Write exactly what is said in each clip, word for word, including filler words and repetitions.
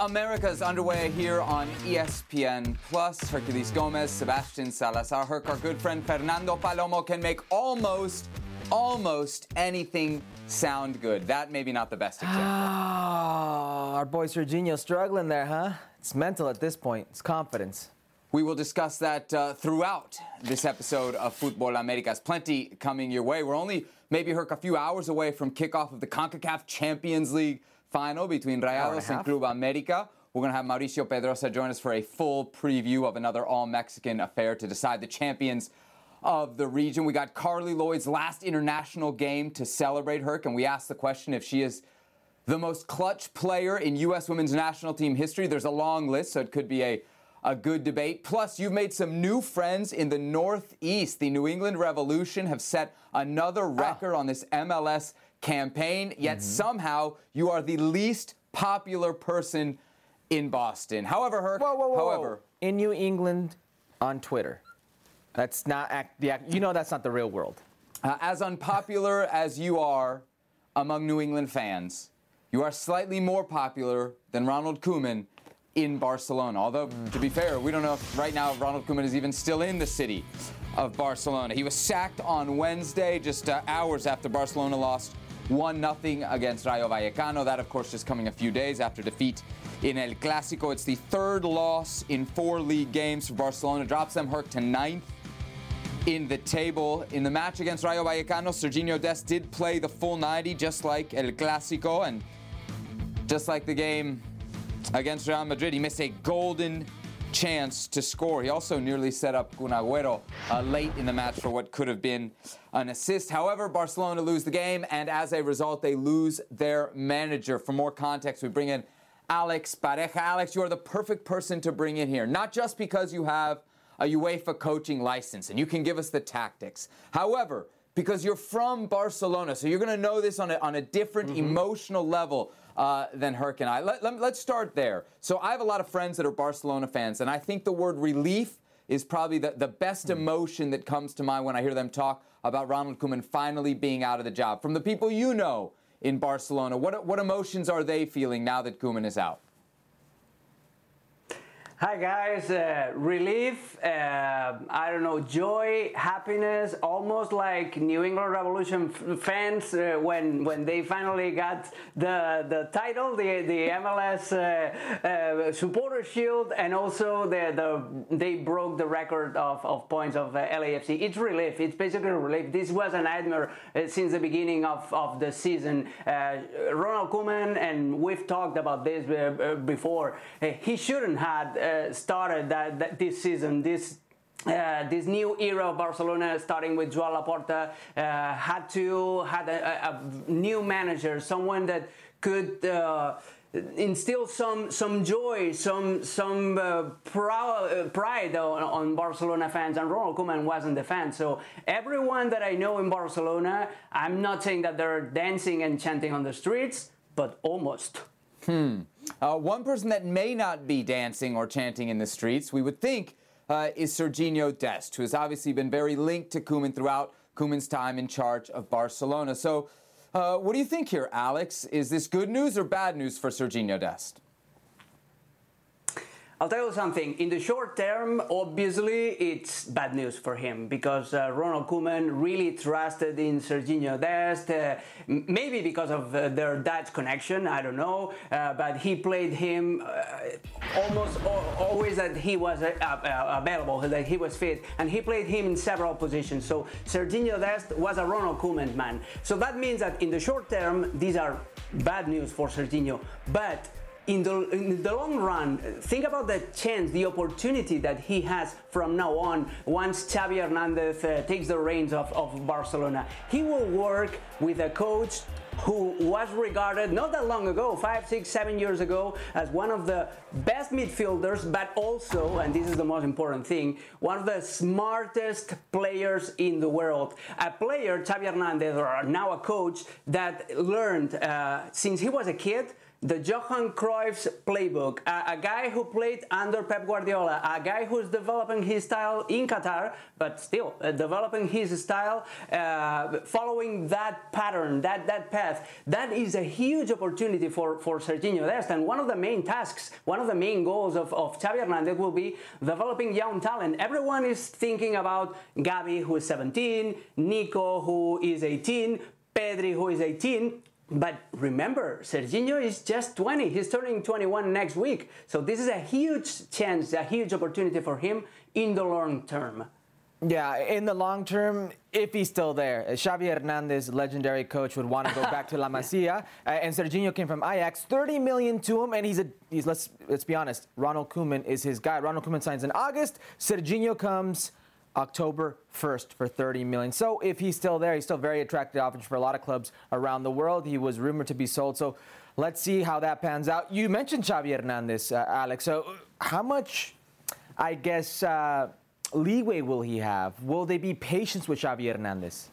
America is underway here on E S P N Plus. Herculez Gomez, Sebastian Salazar, Herc, our good friend Fernando Palomo can make almost, almost anything sound good. That maybe not the best example. Ah, our boy Serginho struggling there, huh? It's mental at this point. It's confidence. We will discuss that uh, throughout this episode of Futbol Americas. Plenty coming your way. We're only maybe, Herc, a few hours away from kickoff of the CONCACAF Champions League final between Rayados and, and Club America. We're going to have Mauricio Pedrosa join us for a full preview of another all-Mexican affair to decide the champions of the region. We got Carly Lloyd's last international game to celebrate, Herc, and we asked the question if she is the most clutch player in U S women's national team history. There's a long list, so it could be a, a good debate. Plus, you've made some new friends in the Northeast. The New England Revolution have set another record oh. on this M L S campaign, yet mm-hmm. somehow you are the least popular person in Boston. However, Herc, whoa, whoa, whoa. however, in New England on Twitter. That's not act, the act, you know that's not the real world. Uh, as unpopular as you are among New England fans, you are slightly more popular than Ronald Koeman in Barcelona. Although, mm. to be fair, we don't know if right now Ronald Koeman is even still in the city of Barcelona. He was sacked on Wednesday, just uh, hours after Barcelona lost one nothing against Rayo Vallecano. That, of course, just coming a few days after defeat in El Clásico. It's the third loss in four league games for Barcelona. Drops them, Herc, to ninth in the table. In the match against Rayo Vallecano, Serginho Dest did play the full ninety, just like El Clásico. And just like the game against Real Madrid, he missed a golden chance to score. He also nearly set up Kun Agüero uh, late in the match for what could have been an assist. However, Barcelona lose the game, and as a result, they lose their manager. For more context, we bring in Alex Pareja. Alex, you are the perfect person to bring in here, not just because you have a UEFA coaching license and you can give us the tactics. However, because you're from Barcelona, so you're going to know this on a, on a different mm-hmm. emotional level uh, than Herc and I. Let, let, let's start there. So I have a lot of friends that are Barcelona fans, and I think the word relief is probably the, the best mm-hmm. emotion that comes to mind when I hear them talk about Ronald Koeman finally being out of the job. From the people you know in Barcelona, what, what emotions are they feeling now that Koeman is out? Hi guys, uh, relief, uh, I don't know, joy, happiness, almost like New England Revolution f- fans uh, when when they finally got the the title, the the M L S uh, uh, Supporter Shield, and also the the they broke the record of, of points of uh, L A F C. It's relief. It's basically relief. This was a nightmare uh, since the beginning of, of the season. Uh, Ronald Koeman, and we've talked about this uh, before. Uh, he shouldn't have. Uh, Uh, started that, that this season, this uh, this new era of Barcelona, starting with Joan Laporta, uh, had to had a, a, a new manager, someone that could uh, instill some some joy, some some uh, proud, uh, pride on, on Barcelona fans, and Ronald Koeman wasn't the fan. So everyone that I know in Barcelona, I'm not saying that they're dancing and chanting on the streets, but almost. Hmm. Uh, one person that may not be dancing or chanting in the streets, we would think, uh, is Serginho Dest, who has obviously been very linked to Koeman throughout Koeman's time in charge of Barcelona. So, uh, what do you think here, Alex? Is this good news or bad news for Serginho Dest? I'll tell you something. In the short term, obviously, it's bad news for him because uh, Ronald Koeman really trusted in Serginho Dest, uh, maybe because of uh, their Dutch connection, I don't know, uh, but he played him uh, almost always that he was uh, uh, available, that he was fit, and he played him in several positions. So Serginho Dest was a Ronald Koeman man. So that means that in the short term, these are bad news for Serginho, but In the, in the long run, think about the chance, the opportunity that he has from now on once Xavi Hernandez uh, takes the reins of, of Barcelona. He will work with a coach who was regarded not that long ago, five, six, seven years ago, as one of the best midfielders, but also, and this is the most important thing, one of the smartest players in the world. A player, Xavi Hernandez, or now a coach, that learned uh, since he was a kid the Johan Cruyff's playbook, a, a guy who played under Pep Guardiola, a guy who's developing his style in Qatar, but still uh, developing his style, uh, following that pattern, that, that path. That is a huge opportunity for, for Serginho Dest. And one of the main tasks, one of the main goals of, of Xavi Hernandez will be developing young talent. Everyone is thinking about Gavi, who is seventeen, Nico, who is eighteen, Pedri, who is eighteen. But remember, Serginho is just twenty. He's turning twenty-one next week. So this is a huge chance, a huge opportunity for him in the long term. Yeah, in the long term, if he's still there, Xavi Hernandez, legendary coach, would want to go back to La Masia. Uh, and Serginho came from Ajax, thirty million to him, and he's a he's let's let's be honest. Ronald Koeman is his guy. Ronald Koeman signs in August. Serginho comes October first for thirty million. So if he's still there, he's still very attractive option for a lot of clubs around the world. He was rumored to be sold. So let's see how that pans out. You mentioned Xavi Hernandez, uh, Alex. So how much, I guess, uh, leeway will he have? Will they be patient with Xavi Hernandez?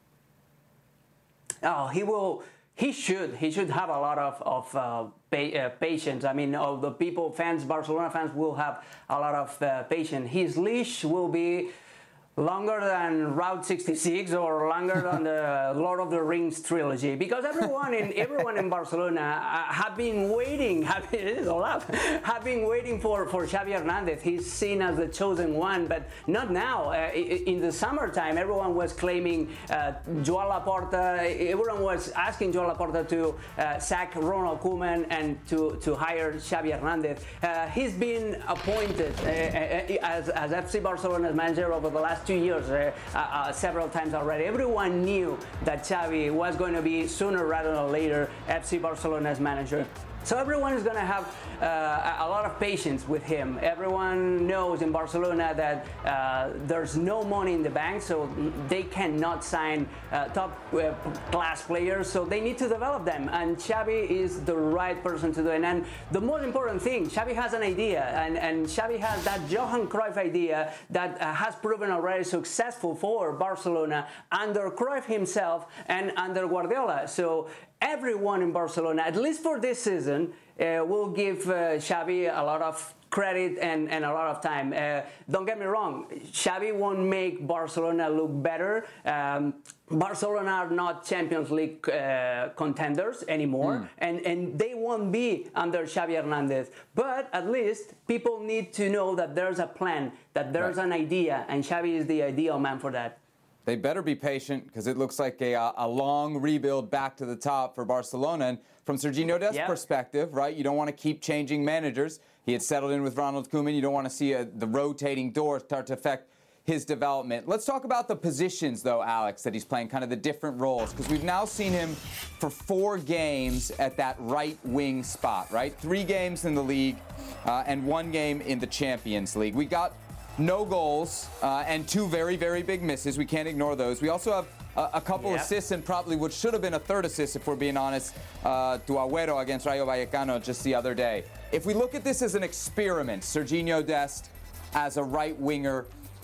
Oh, he will. He should. He should have a lot of, of uh, pa- uh, patience. I mean, all the people, fans, Barcelona fans will have a lot of uh, patience. His leash will be longer than Route sixty-six or longer than the Lord of the Rings trilogy, because everyone in everyone in Barcelona uh, have been waiting, have been, have been waiting for, for Xavi Hernandez. He's seen as the chosen one, but not now. Uh, in the summertime, everyone was claiming uh, Joan Laporta. Everyone was asking Joan Laporta to uh, sack Ronald Koeman and to, to hire Xavi Hernandez. Uh, he's been appointed uh, as, as F C Barcelona's manager over the last two years, uh, uh, several times already. Everyone knew that Xavi was going to be sooner rather than later F C Barcelona's manager. So everyone is going to have uh, a lot of patience with him. Everyone knows in Barcelona that uh, there's no money in the bank, so they cannot sign uh, top uh, class players, so they need to develop them. And Xavi is the right person to do it. And the most important thing, Xavi has an idea, and, and Xavi has that Johan Cruyff idea that uh, has proven already successful for Barcelona under Cruyff himself and under Guardiola. So everyone in Barcelona, at least for this season, uh, will give uh, Xavi a lot of credit and, and a lot of time. Uh, don't get me wrong, Xavi won't make Barcelona look better. Um, Barcelona are not Champions League uh, contenders anymore, mm. and, and they won't be under Xavi Hernandez. But at least people need to know that there's a plan, that there's right. an idea, and Xavi is the ideal man for that. They better be patient, because it looks like a, a long rebuild back to the top for Barcelona. And from Serginho Dest's yep. perspective, right, you don't want to keep changing managers. He had settled in with Ronald Koeman. You don't want to see a, the rotating door start to affect his development. Let's talk about the positions, though, Alex, that he's playing, kind of the different roles, because we've now seen him for four games at that right wing spot, right? Three games in the league uh, and one game in the Champions League. We got no goals uh, and two very, very big misses. We can't ignore those. We also have a, a couple yep. assists and probably what should have been a third assist, if we're being honest, uh, to Agüero against Rayo Vallecano just the other day. If we look at this as an experiment, Serginho Dest as a right winger,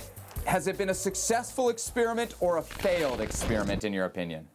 has it been a successful experiment or a failed experiment, in your opinion?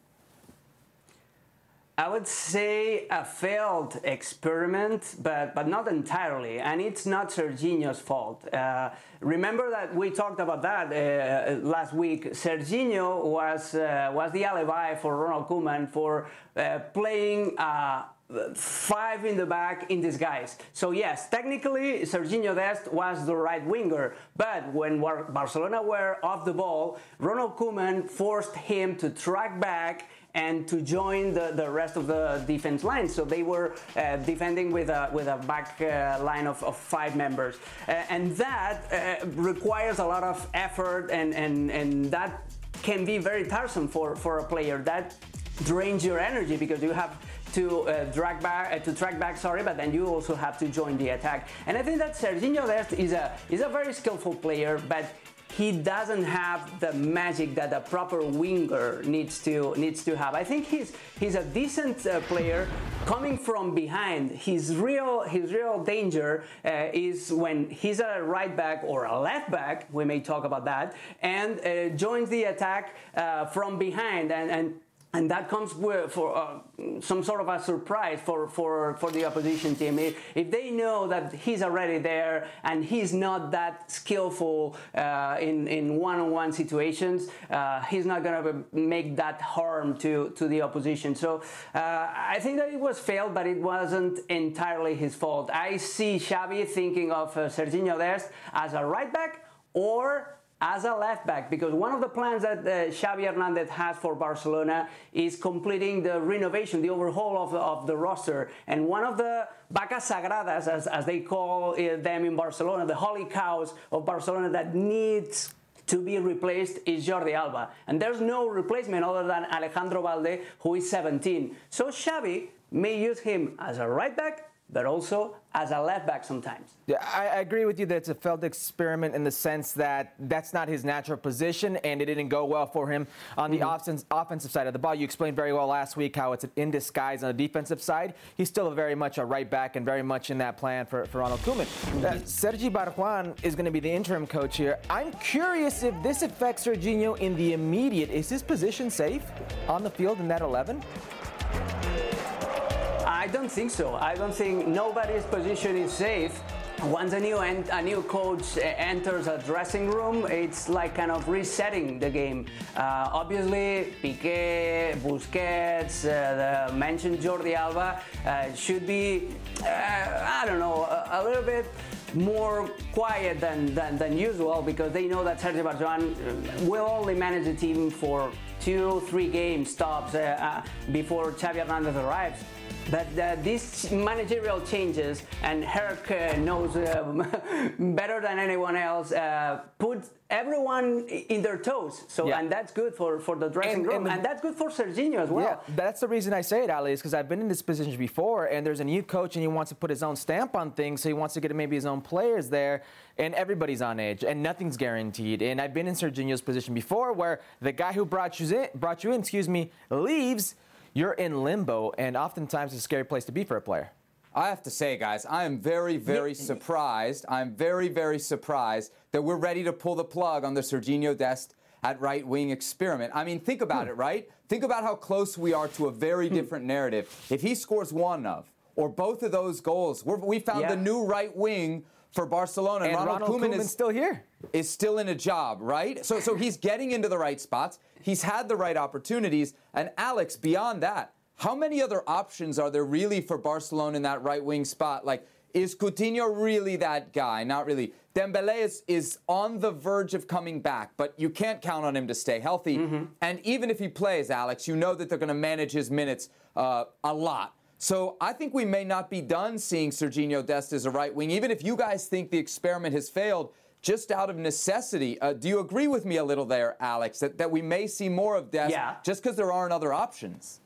I would say a failed experiment, but, but not entirely, and it's not Serginho's fault. Uh, remember that we talked about that uh, last week. Serginho was, uh, was the alibi for Ronald Koeman for uh, playing uh, five in the back in disguise. So yes, technically Serginho Dest was the right winger, but when Barcelona were off the ball, Ronald Koeman forced him to track back and to join the, the rest of the defense line. So they were uh, defending with a with a back uh, line of, of five members. Uh, and that uh, requires a lot of effort, and, and, and that can be very tiresome for, for a player. That drains your energy because you have to uh, drag back, uh, to track back, sorry, but then you also have to join the attack. And I think that Serginho Dest is a, is a very skillful player, but he doesn't have the magic that a proper winger needs to needs to have. I think he's he's a decent uh, player coming from behind. His real his real danger uh, is when he's a right back or a left back. We may talk about that, and uh, joins the attack uh, from behind and. and And that comes with, for uh, some sort of a surprise for, for, for the opposition team. If, if they know that he's already there and he's not that skillful uh, in, in one-on-one situations, uh, he's not going to make that harm to, to the opposition. So uh, I think that it was failed, but it wasn't entirely his fault. I see Xavi thinking of uh, Serginho Dest as a right back or as a left back, because one of the plans that uh, Xavi Hernandez has for Barcelona is completing the renovation, the overhaul of the, of the roster. And one of the vacas sagradas, as, as they call uh, them in Barcelona, the holy cows of Barcelona that needs to be replaced is Jordi Alba. And there's no replacement other than Alejandro Balde, who is seventeen. So Xavi may use him as a right back, but also as a left back sometimes. Yeah, I, I agree with you that it's a failed experiment in the sense that that's not his natural position, and it didn't go well for him on the mm-hmm. offense, offensive side of the ball. You explained very well last week how it's in disguise on the defensive side. He's still a very much a right back and very much in that plan for, for Ronald Koeman. Mm-hmm. Uh, Sergi Barjuan is going to be the interim coach here. I'm curious if this affects Serginho in the immediate. Is his position safe on the field in that eleven? I don't think so. I don't think nobody's position is safe. Once a new en- a new coach enters a dressing room, it's like kind of resetting the game. Uh, obviously, Piqué, Busquets, uh, the mentioned Jordi Alba uh, should be, uh, I don't know, a, a little bit more quiet than, than, than usual, because they know that Sergi Barjuan will only manage the team for two, three games tops uh, uh, before Xavi Hernandez arrives. But uh, these managerial changes, and Herc uh, knows uh, better than anyone else, uh, put everyone in their toes. So, yeah. And that's good for, for the dressing and, room, and, the, and that's good for Serginho as well. Yeah, that's the reason I say it, Ali, is because I've been in this position before, and there's a new coach, and he wants to put his own stamp on things, so he wants to get maybe his own players there, and everybody's on edge, and nothing's guaranteed. And I've been in Serginho's position before, where the guy who brought you in, brought you in, excuse me, leaves. You're in limbo, and oftentimes it's a scary place to be for a player. I have to say, guys, I am very, very surprised. I'm very, very surprised that we're ready to pull the plug on the Serginho Dest at right wing experiment. I mean, think about hmm. it, right? Think about how close we are to a very hmm. different narrative. If he scores one of, or both of those goals, we're, we found yeah. the new right wing for Barcelona. And Ronald, Ronald Koeman is still here. Is still in a job, right? So, so he's getting into the right spots. He's had the right opportunities. And Alex, beyond that, how many other options are there really for Barcelona in that right wing spot? Like, is Coutinho really that guy? Not really. Dembele is, is on the verge of coming back, but you can't count on him to stay healthy. Mm-hmm. And even if he plays, Alex, you know that they're going to manage his minutes uh, a lot. So I think we may not be done seeing Serginho Dest as a right wing, even if you guys think the experiment has failed just out of necessity. Uh, do you agree with me a little there, Alex, that, that we may see more of Dest yeah. just because there aren't other options?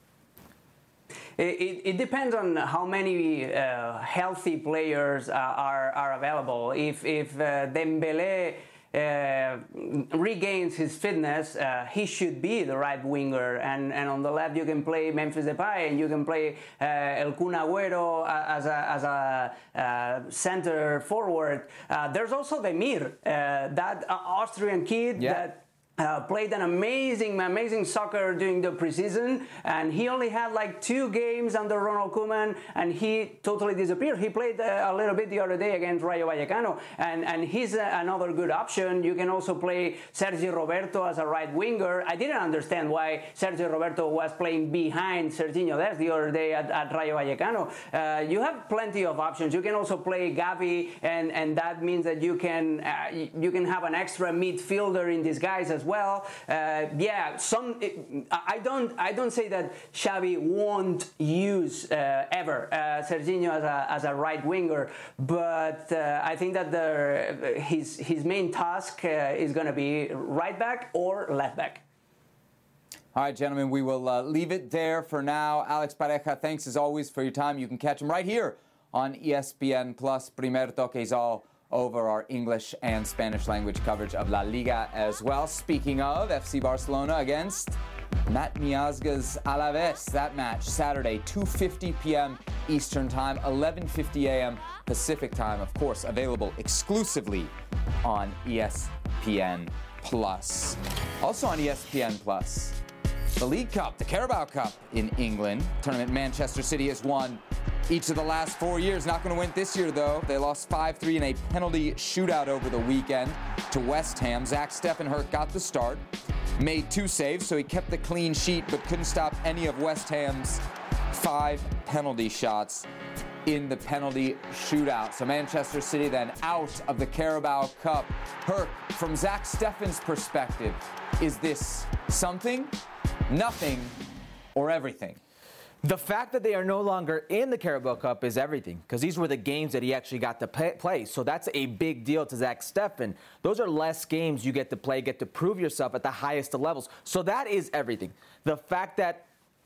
It, it, it depends on how many uh, healthy players uh, are, are available. If, if uh, Dembele Uh, regains his fitness, uh, he should be the right winger, and, and on the left you can play Memphis Depay, and you can play uh, El Kun Agüero as a, as a uh, center forward. Uh, there's also Demir, uh, that uh, Austrian kid yeah. that Uh, played an amazing, amazing soccer during the preseason, and he only had like two games under Ronald Koeman, and he totally disappeared. He played uh, a little bit the other day against Rayo Vallecano, and, and he's uh, another good option. You can also play Sergi Roberto as a right winger. I didn't understand why Sergi Roberto was playing behind Serginho Dest the other day at, at Rayo Vallecano. Uh, you have plenty of options. You can also play Gavi, and, and that means that you can uh, you can have an extra midfielder in disguise as well. Well, uh, yeah, some. It, I don't. I don't say that Xavi won't use uh, ever uh, Serginho as a as a right winger, but uh, I think that the his his main task uh, is going to be right back or left back. All right, gentlemen, we will uh, leave it there for now. Alex Pareja, thanks as always for your time. You can catch him right here on E S P N Plus. Primer Toque is all over our English and Spanish language coverage of La Liga as well. Speaking of F C Barcelona against Matt Miazga's Alaves, that match Saturday, two fifty p.m. Eastern Time, eleven fifty a.m. Pacific Time, of course, available exclusively on E S P N Plus. Also on E S P N Plus, the League Cup, the Carabao Cup in England. Tournament Manchester City has won each of the last four years. Not going to win this year, though. They lost five three in a penalty shootout over the weekend to West Ham. Zach Steffen-Hurk got the start, made two saves, so he kept the clean sheet, but couldn't stop any of West Ham's five penalty shots in the penalty shootout. So Manchester City then out of the Carabao Cup. Herc, from Zach Steffen's perspective, is this something, nothing, or everything? The fact that they are no longer in the Carabao Cup is everything, because these were the games that he actually got to pay, play. So that's a big deal to Zach Steffen. Those are less games you get to play, get to prove yourself at the highest of levels. So that is everything. The fact that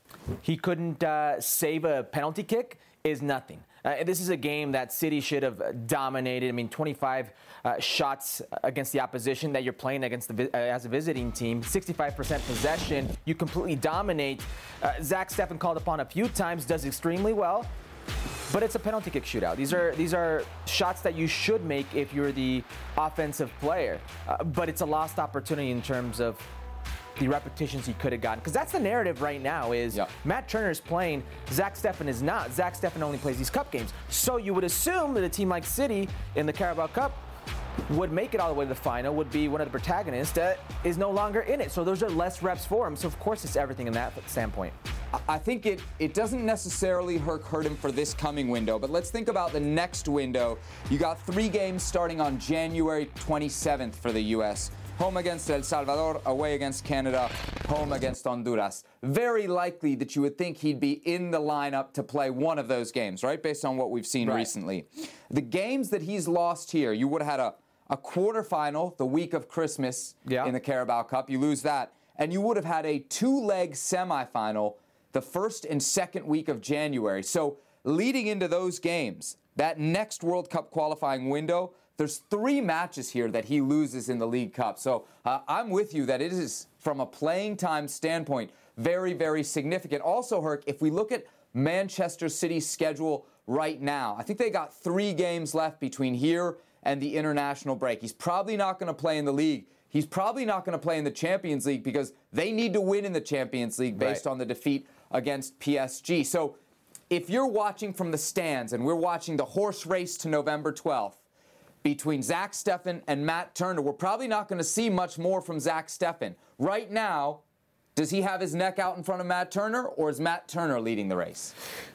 he couldn't uh, save a penalty kick is nothing. Uh, this is a game that City should have dominated. I mean, twenty-five uh, shots against the opposition that you're playing against the vi- uh, as a visiting team, sixty-five percent possession. You completely dominate. Uh, Zach Steffen called upon a few times, does extremely well, but it's a penalty kick shootout. These are these are shots that you should make if you're the offensive player, uh, but it's a lost opportunity in terms of the repetitions he could have gotten. Because that's the narrative right now is yep. Matt Turner is playing, Zach Steffen is not. Zach Steffen only plays these cup games. So you would assume that a team like City in the Carabao Cup would make it all the way to the final, would be one of the protagonists that is no longer in it. So those are less reps for him. So of course it's everything in that standpoint. I think it, it doesn't necessarily hurt, hurt him for this coming window, but let's think about the next window. You got three games starting on January twenty-seventh for the U S Home against El Salvador, away against Canada, home against Honduras. Very likely that you would think he'd be in the lineup to play one of those games, right? Based on what we've seen right. recently. The games that he's lost here, you would have had a, a quarterfinal the week of Christmas yeah. in the Carabao Cup. You lose that. And you would have had a two-leg semifinal the first and second week of January. So leading into those games, that next World Cup qualifying window, there's three matches here that he loses in the League Cup. So uh, I'm with you that it is, from a playing time standpoint, very, very significant. Also, Herc, if we look at Manchester City's schedule right now, I think they got three games left between here and the international break. He's probably not going to play in the league. He's probably not going to play in the Champions League because they need to win in the Champions League based right. on the defeat against P S G. So if you're watching from the stands and we're watching the horse race to November twelfth, between Zach Steffen and Matt Turner, we're probably not going to see much more from Zach Steffen. Right now, does he have his neck out in front of Matt Turner, or is Matt Turner leading the race?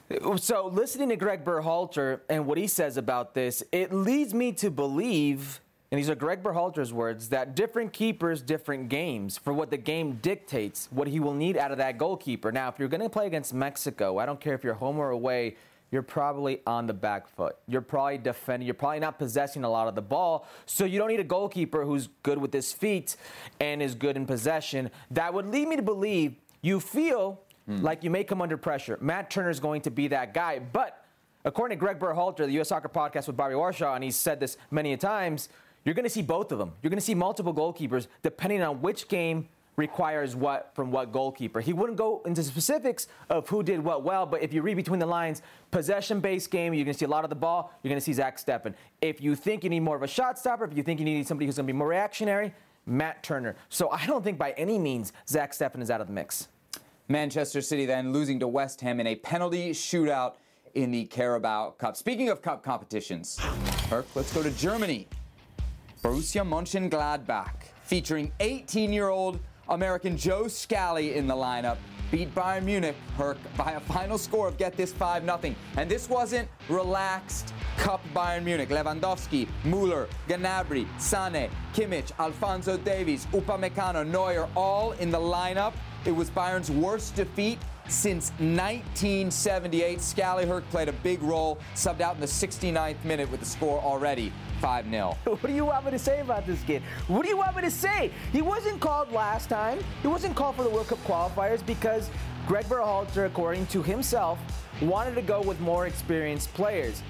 So listening to Greg Berhalter and what he says about this, it leads me to believe, and these are Greg Berhalter's words, that different keepers, different games for what the game dictates, what he will need out of that goalkeeper. Now, if you're going to play against Mexico, I don't care if you're home or away, you're probably on the back foot. You're probably defending. You're probably not possessing a lot of the ball. So you don't need a goalkeeper who's good with his feet and is good in possession. That would lead me to believe you feel mm. like you may come under pressure. Matt Turner is going to be that guy. But according to Greg Berhalter, the U S Soccer Podcast with Bobby Warshaw, and he's said this many a times, you're going to see both of them. You're going to see multiple goalkeepers depending on which game requires what from what goalkeeper. He wouldn't go into specifics of who did what well, but if you read between the lines, possession-based game, you're going to see a lot of the ball, you're going to see Zach Steffen. If you think you need more of a shot stopper, if you think you need somebody who's going to be more reactionary, Matt Turner. So I don't think by any means Zach Steffen is out of the mix. Manchester City then losing to West Ham in a penalty shootout in the Carabao Cup. Speaking of cup competitions, Herc, let's go to Germany. Borussia Mönchengladbach, featuring eighteen-year-old American Joe Scally in the lineup, beat Bayern Munich, Herc, by a final score of, get this, five nothing. And this wasn't relaxed Cup Bayern Munich. Lewandowski, Müller, Gnabry, Sané, Kimmich, Alphonso Davies, Upamecano, Neuer, all in the lineup. It was Bayern's worst defeat since nineteen seventy-eight. Scally, Herc, played a big role, subbed out in the sixty-ninth minute with the score already five nil. What do you want me to say about this kid? What do you want me to say? He wasn't called last time. He wasn't called for the World Cup qualifiers because Greg Berhalter, according to himself, wanted to go with more experienced players.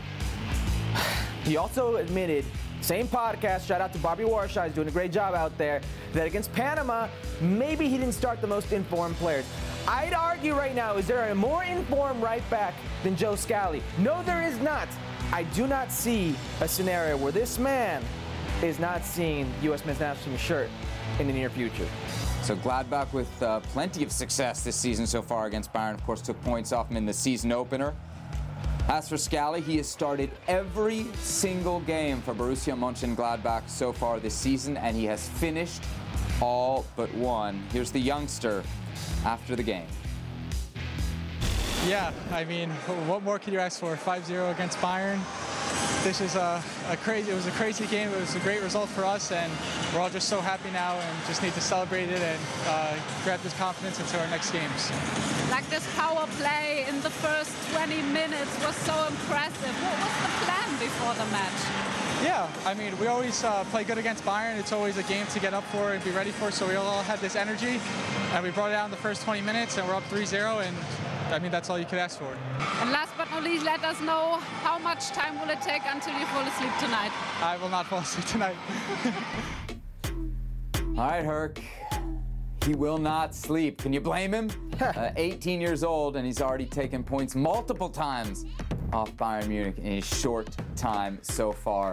He also admitted, same podcast, shout out to Bobby Warshaw, he's doing a great job out there, that against Panama, maybe he didn't start the most informed players. I'd argue right now, is there a more informed right back than Joe Scally? No, there is not. I do not see a scenario where this man is not seeing U S men's national team shirt in the near future. So Gladbach with uh, plenty of success this season so far against Bayern. Of course, took points off him in the season opener. As for Scally, he has started every single game for Borussia Mönchengladbach so far this season, and he has finished all but one. Here's the youngster after the game. Yeah, I mean, what more could you ask for? five zero against Bayern. This is a, a crazy, it was a crazy game. It was a great result for us, and we're all just so happy now and just need to celebrate it and uh, grab this confidence into our next games. Like this power play in the first twenty minutes was so impressive. What was the plan before the match? Yeah, I mean, we always uh, play good against Bayern. It's always a game to get up for and be ready for, so we all had this energy, and we brought it out in the first twenty minutes, and we're up three zero, and I mean, that's all you could ask for. And last but not least, let us know how much time will it take until you fall asleep tonight? I will not fall asleep tonight. All right, Herc. He will not sleep. Can you blame him? uh, eighteen years old, and he's already taken points multiple times off Bayern Munich in his short time so far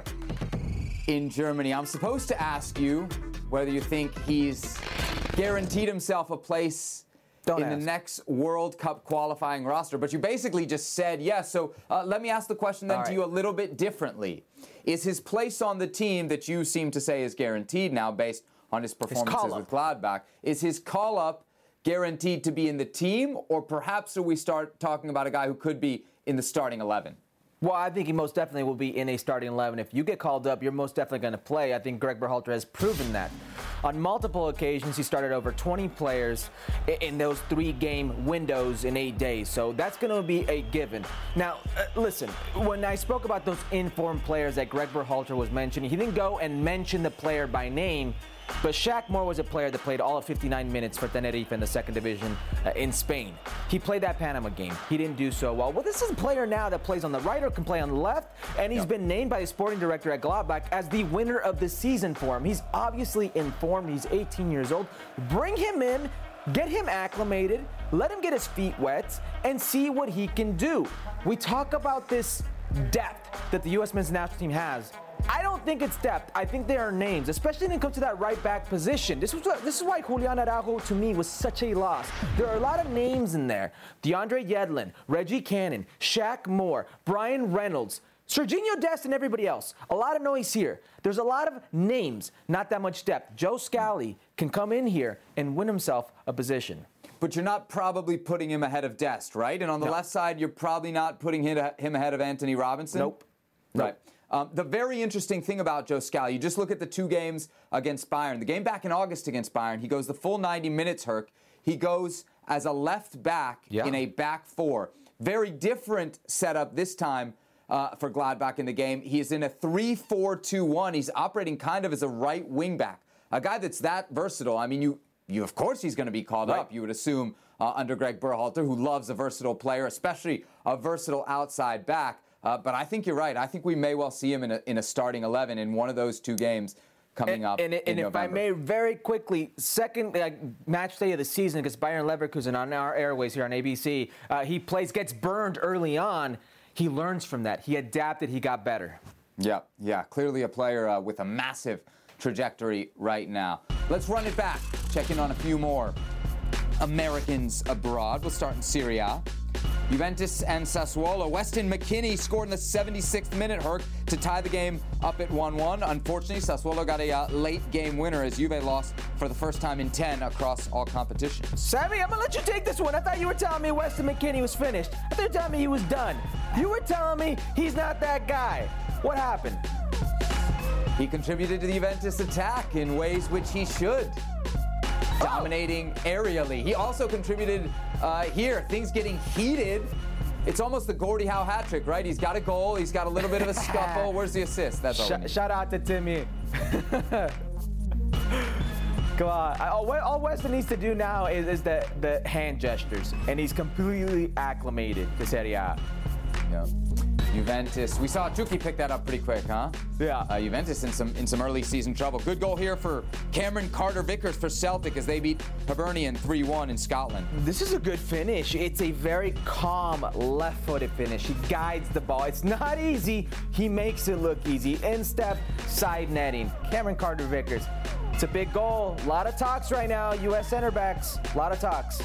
in Germany. I'm supposed to ask you whether you think he's guaranteed himself a place Don't in ask. the next World Cup qualifying roster, but you basically just said yes. So uh, let me ask the question then All to right. you a little bit differently. Is his place on the team that you seem to say is guaranteed now based on his performances call-up. with Gladbach, is his call-up guaranteed to be in the team, or perhaps do we start talking about a guy who could be in the starting eleven? Well, I think he most definitely will be in a starting eleven. If you get called up, you're most definitely going to play. I think Greg Berhalter has proven that. On multiple occasions, he started over twenty players i- in those three-game windows in eight days. So that's going to be a given. Now, uh, listen, when I spoke about those informed players that Greg Berhalter was mentioning, he didn't go and mention the player by name. But Shaq Moore was a player that played all of fifty-nine minutes for Tenerife in the second division uh, in Spain. He played that Panama game. He didn't do so well. Well, this is a player now that plays on the right or can play on the left, and he's Yep. been named by the sporting director at Gladbach as the winner of the season for him. He's obviously informed. He's eighteen years old. Bring him in, get him acclimated, let him get his feet wet, and see what he can do. We talk about this depth that the U S men's national team has. I don't think it's depth. I think there are names, especially when it comes to that right back position. This was what, this is why Julian Araujo to me was such a loss. There are a lot of names in there: DeAndre Yedlin, Reggie Cannon, Shaq Moore, Brian Reynolds, Serginho Dest, and everybody else. A lot of noise here. There's a lot of names, not that much depth. Joe Scally can come in here and win himself a position. But you're not probably putting him ahead of Dest, right? And on the No. left side, you're probably not putting him him ahead of Anthony Robinson? Nope. Right. Um, the very interesting thing about Joe Scally, you just look at the two games against Bayern. The game back in August against Bayern, he goes the full ninety minutes, Herc. He goes as a left back Yeah. in a back four. Very different setup this time uh, for Gladbach in the game. He is in a three four two one. He's operating kind of as a right wing back. A guy that's that versatile. I mean, you, you of course he's going to be called Right. up, you would assume, uh, under Greg Berhalter, who loves a versatile player, especially a versatile outside back. Uh, but I think you're right. I think we may well see him in a, in a starting eleven in one of those two games coming And, up and, in and if I November. may, very quickly, second uh, match day of the season against Bayern Leverkusen on our airways here on A B C. Uh, he plays, gets burned early on. He learns from that. He adapted. He got better. Yeah, yeah. Clearly a player uh, with a massive trajectory right now. Let's run it back. Check in on a few more Americans abroad. We'll start in Serie A. Juventus and Sassuolo. Weston McKennie scored in the seventy-sixth minute, Herc, to tie the game up at one one. Unfortunately, Sassuolo got a uh, late game winner as Juve lost for the first time in ten across all competitions. Sammy, I'm going to let you take this one. I thought you were telling me Weston McKennie was finished. I thought you were telling me he was done. You were telling me he's not that guy. What happened? He contributed to the Juventus attack in ways which he should. Dominating aerially. He also contributed uh, here, things getting heated. It's almost the Gordie Howe hat trick, right? He's got a goal, he's got a little bit of a scuffle. Where's the assist? That's all we Sh- need. shout out to Timmy. Come on. I- All, all Weston needs to do now is, is the, the hand gestures, and he's completely acclimated to Serie A. Yeah. Juventus. We saw Chucky pick that up pretty quick, huh? Yeah. Uh, Juventus in some in some early season trouble. Good goal here for Cameron Carter-Vickers for Celtic as they beat Hibernian three one in Scotland. This is a good finish. It's a very calm left-footed finish. He guides the ball. It's not easy. He makes it look easy. Instep, side netting. Cameron Carter-Vickers. It's a big goal. A lot of talks right now, U S center backs. A lot of talks.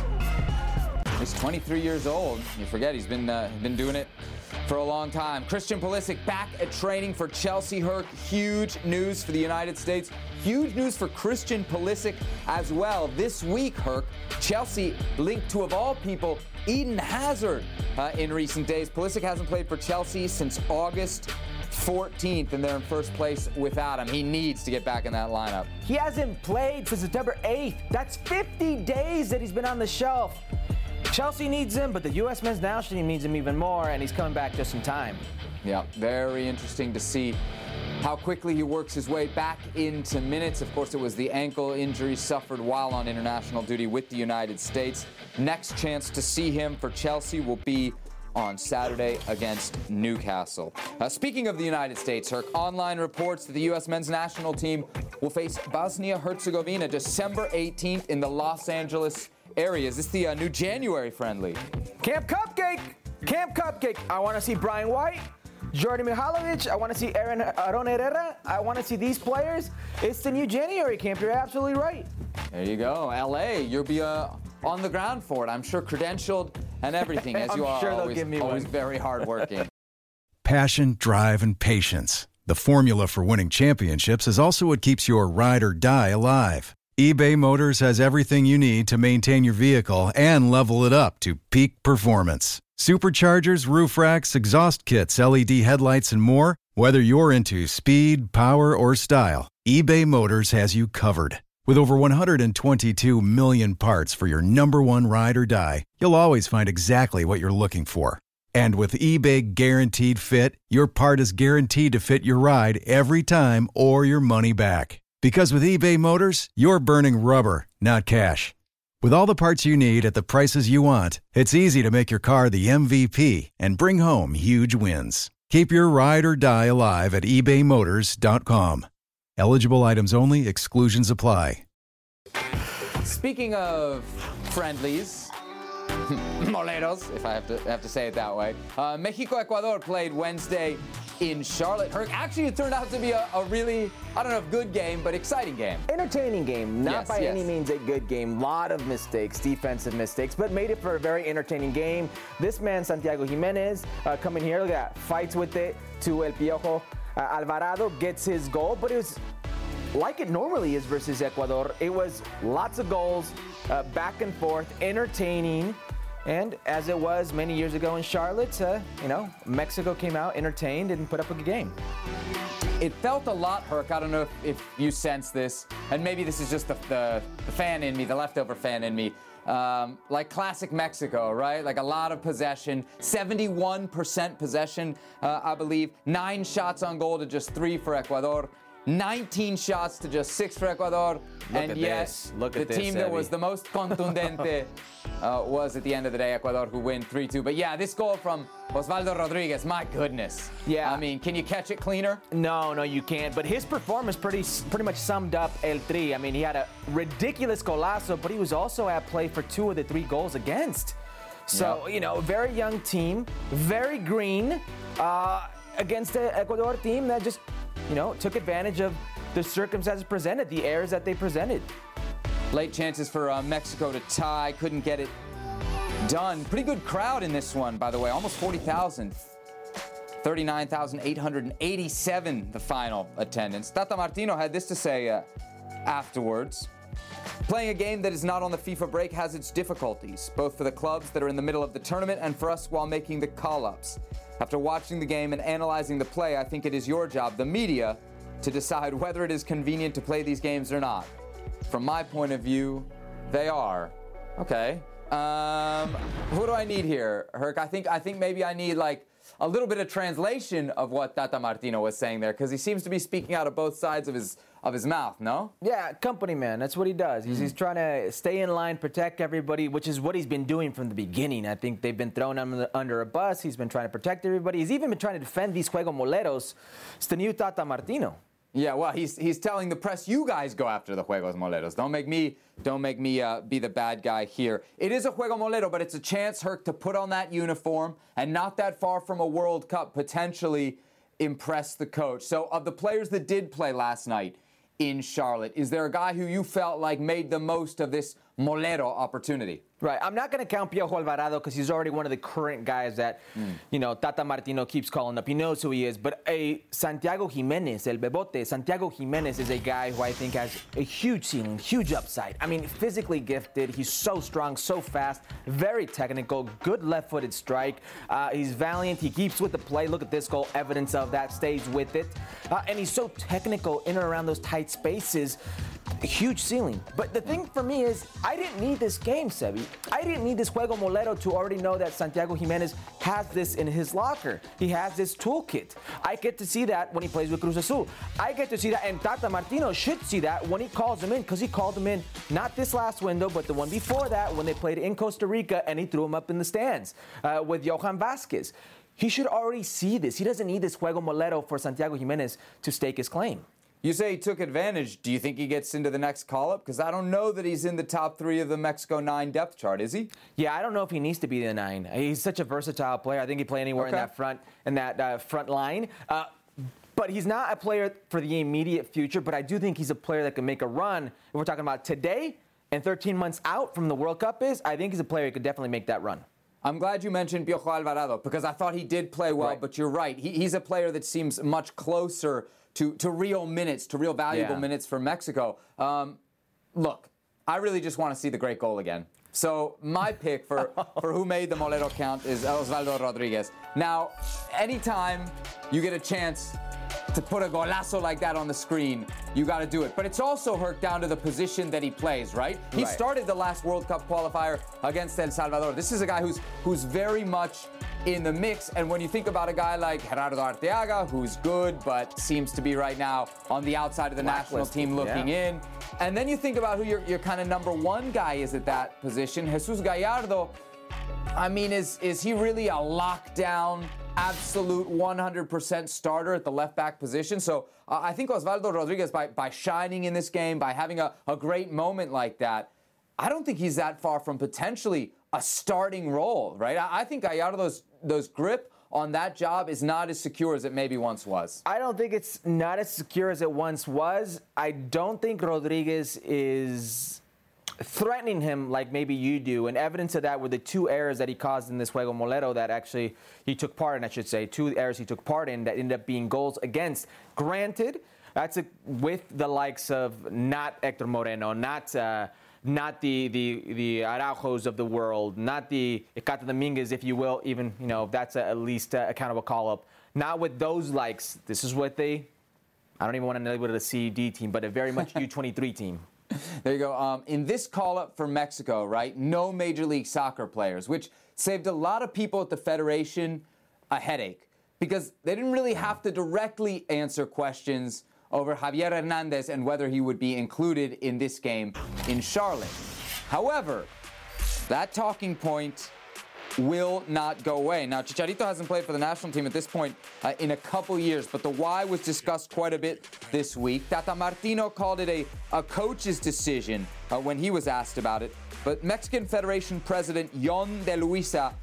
He's twenty-three years old. You forget he's been uh, been doing it for a long time. Christian Pulisic back at training for Chelsea. Herc, huge news for the United States. Huge news for Christian Pulisic as well. This week, Herc, Chelsea linked to, of all people, Eden Hazard uh, in recent days. Pulisic hasn't played for Chelsea since August fourteenth, and they're in first place without him. He needs to get back in that lineup. He hasn't played since September eighth. That's fifty days that he's been on the shelf. Chelsea needs him, but the U S men's national team needs him even more, and he's coming back just in time. Yeah, very interesting to see how quickly he works his way back into minutes. Of course, it was the ankle injury suffered while on international duty with the United States. Next chance to see him for Chelsea will be on Saturday against Newcastle. Uh, speaking of the United States, Herc, online reports that the U S men's national team will face Bosnia-Herzegovina December eighteenth in the Los Angeles area. Is this the uh, new January friendly? Camp Cupcake! Camp Cupcake! I want to see Brian White, Jordi Mihalovic. I want to see Aaron Aron Herrera. I want to see these players. It's the new January camp. You're absolutely right. There you go. L A, you'll be uh, on the ground for it. I'm sure credentialed and everything, as you I'm are sure they'll always, give me always one. very hardworking. Passion, drive, and patience. The formula for winning championships is also what keeps your ride or die alive. eBay Motors has everything you need to maintain your vehicle and level it up to peak performance. Superchargers, roof racks, exhaust kits, L E D headlights, and more. Whether you're into speed, power, or style, eBay Motors has you covered. With over one hundred twenty-two million parts for your number one ride or die, you'll always find exactly what you're looking for. And with eBay Guaranteed Fit, your part is guaranteed to fit your ride every time or your money back. Because with eBay Motors, you're burning rubber, not cash. With all the parts you need at the prices you want, it's easy to make your car the M V P and bring home huge wins. Keep your ride or die alive at ebay motors dot com. Eligible items only. Exclusions apply. Speaking of friendlies, moleros, if I have to have to say it that way, uh, Mexico-Ecuador played Wednesday in Charlotte. Herc, actually, it turned out to be a, a really, I don't know if good game, but exciting game. Entertaining game, not Yes, by yes. any means a good game. Lot of mistakes, defensive mistakes, but made it for a very entertaining game. This man, Santiago Jimenez, uh, coming here, look at that, fights with it to El Piojo uh, Alvarado, gets his goal, but it was like it normally is versus Ecuador. It was lots of goals, uh, back and forth, entertaining. And as it was many years ago in Charlotte, uh, you know, Mexico came out entertained and put up a good game. It felt a lot, Herc. I don't know if, if you sense this, and maybe this is just the, the, the fan in me, the leftover fan in me. Um, like classic Mexico, right? Like a lot of possession, seventy-one percent possession, uh, I believe. Nine shots on goal to just three for Ecuador. nineteen shots to just six for Ecuador. Look and at yes, this. Look the at this, team that Eddie. was the most contundente uh, was at the end of the day Ecuador, who win three two. But yeah, this goal from Osvaldo Rodriguez, my goodness. Yeah. I mean, can you catch it cleaner? No, no, you can't. But his performance pretty pretty much summed up El Tri. I mean, he had a ridiculous golazo, but he was also at play for two of the three goals against. So, Yep. you know, very young team, very green, uh, against the Ecuador team that just, you know, took advantage of the circumstances presented, the errors that they presented. Late chances for uh, Mexico to tie, couldn't get it done. Pretty good crowd in this one, by the way, almost forty thousand. thirty-nine thousand eight hundred eighty-seven, the final attendance. Tata Martino had this to say uh, afterwards. Playing a game that is not on the FIFA break has its difficulties, both for the clubs that are in the middle of the tournament and for us while making the call-ups. After watching the game and analyzing the play, I think it is your job, the media, to decide whether it is convenient to play these games or not. From my point of view, they are. Okay. Um, who do I need here, Herc? I think I think maybe I need like a little bit of translation of what Tata Martino was saying there, because he seems to be speaking out of both sides of his of his mouth, no? Yeah, company man. That's what he does. He's, he's trying to stay in line, protect everybody, which is what he's been doing from the beginning. I think they've been thrown under, under a bus. He's been trying to protect everybody. He's even been trying to defend these Juego Moleros. It's the new Tata Martino. Yeah, well, he's he's telling the press, you guys go after the Juegos Moleros. Don't make me don't make me uh, be the bad guy here. It is a Juego Molero, but it's a chance, Herc, to put on that uniform and not that far from a World Cup, potentially impress the coach. So of the players that did play last night, in Charlotte? Is there a guy who you felt like made the most of this Molero opportunity? Right. I'm not going to count Piojo Alvarado because he's already one of the current guys that, mm. you know, Tata Martino keeps calling up. He knows who he is. But a Santiago Jimenez, El Bebote, Santiago Jimenez is a guy who I think has a huge ceiling, huge upside. I mean, physically gifted. He's so strong, so fast, very technical, good left-footed strike. Uh, he's valiant. He keeps with the play. Look at this goal, evidence of that, stays with it. Uh, and he's so technical in and around those tight spaces. A huge ceiling. But the thing for me is, I didn't need this game, Sebi. I didn't need this Juego Molero to already know that Santiago Jimenez has this in his locker. He has this toolkit. I get to see that when he plays with Cruz Azul. I get to see that, and Tata Martino should see that when he calls him in, because he called him in not this last window, but the one before that when they played in Costa Rica, and he threw him up in the stands uh, with Johan Vazquez. He should already see this. He doesn't need this Juego Molero for Santiago Jimenez to stake his claim. You say he took advantage. Do you think he gets into the next call-up? Because I don't know that he's in the top three of the Mexico nine depth chart, is he? Yeah, I don't know if he needs to be the nine. He's such a versatile player. I think he play anywhere okay. in that front in that uh, front line. Uh, but he's not a player for the immediate future. But I do think he's a player that can make a run. If we're talking about today and thirteen months out from the World Cup is, I think he's a player who could definitely make that run. I'm glad you mentioned Piojo Alvarado because I thought he did play well, right. but you're right. He, he's a player that seems much closer to, to real minutes, to real valuable yeah. minutes for Mexico. Um, look, I really just want to see the great goal again. So my pick for, for who made the Molero count is Osvaldo Rodriguez. Now, anytime you get a chance to put a golazo like that on the screen, you got to do it. But it's also hurt down to the position that he plays, right? He right. started the last World Cup qualifier against El Salvador. This is a guy who's who's very much in the mix. And when you think about a guy like Gerardo Arteaga, who's good but seems to be right now on the outside of the national team looking yeah. in. And then you think about who your, your kind of number one guy is at that position. Jesus Gallardo, I mean, is, is he really a lockdown, absolute one hundred percent starter at the left back position? So uh, I think Osvaldo Rodriguez, by, by shining in this game, by having a, a great moment like that, I don't think he's that far from potentially a starting role, right? I, I think Gallardo's those grip on that job is not as secure as it maybe once was. I don't think it's not as secure as it once was. I don't think Rodriguez is threatening him like maybe you do. And evidence of that were the two errors that he caused in this Juego Molero that actually he took part in, I should say. Two errors he took part in that ended up being goals against. Granted, that's a, with the likes of not Hector Moreno, not... Uh, Not the, the the Araujos of the world, not the Ecata Dominguez, if you will, even, you know, that's a, at least a, a kind of a call-up. Not with those likes. This is what they, I don't even want to label it a C D team, but a very much U twenty-three team. There you go. Um, in this call-up for Mexico, right, no Major League Soccer players, which saved a lot of people at the Federation a headache because they didn't really have to directly answer questions over Javier Hernandez and whether he would be included in this game in Charlotte. However, that talking point will not go away. Now, Chicharito hasn't played for the national team at this point uh, in a couple years, but the why was discussed quite a bit this week. Tata Martino called it a, a coach's decision uh, when he was asked about it, but Mexican Federation President Yon de Luisa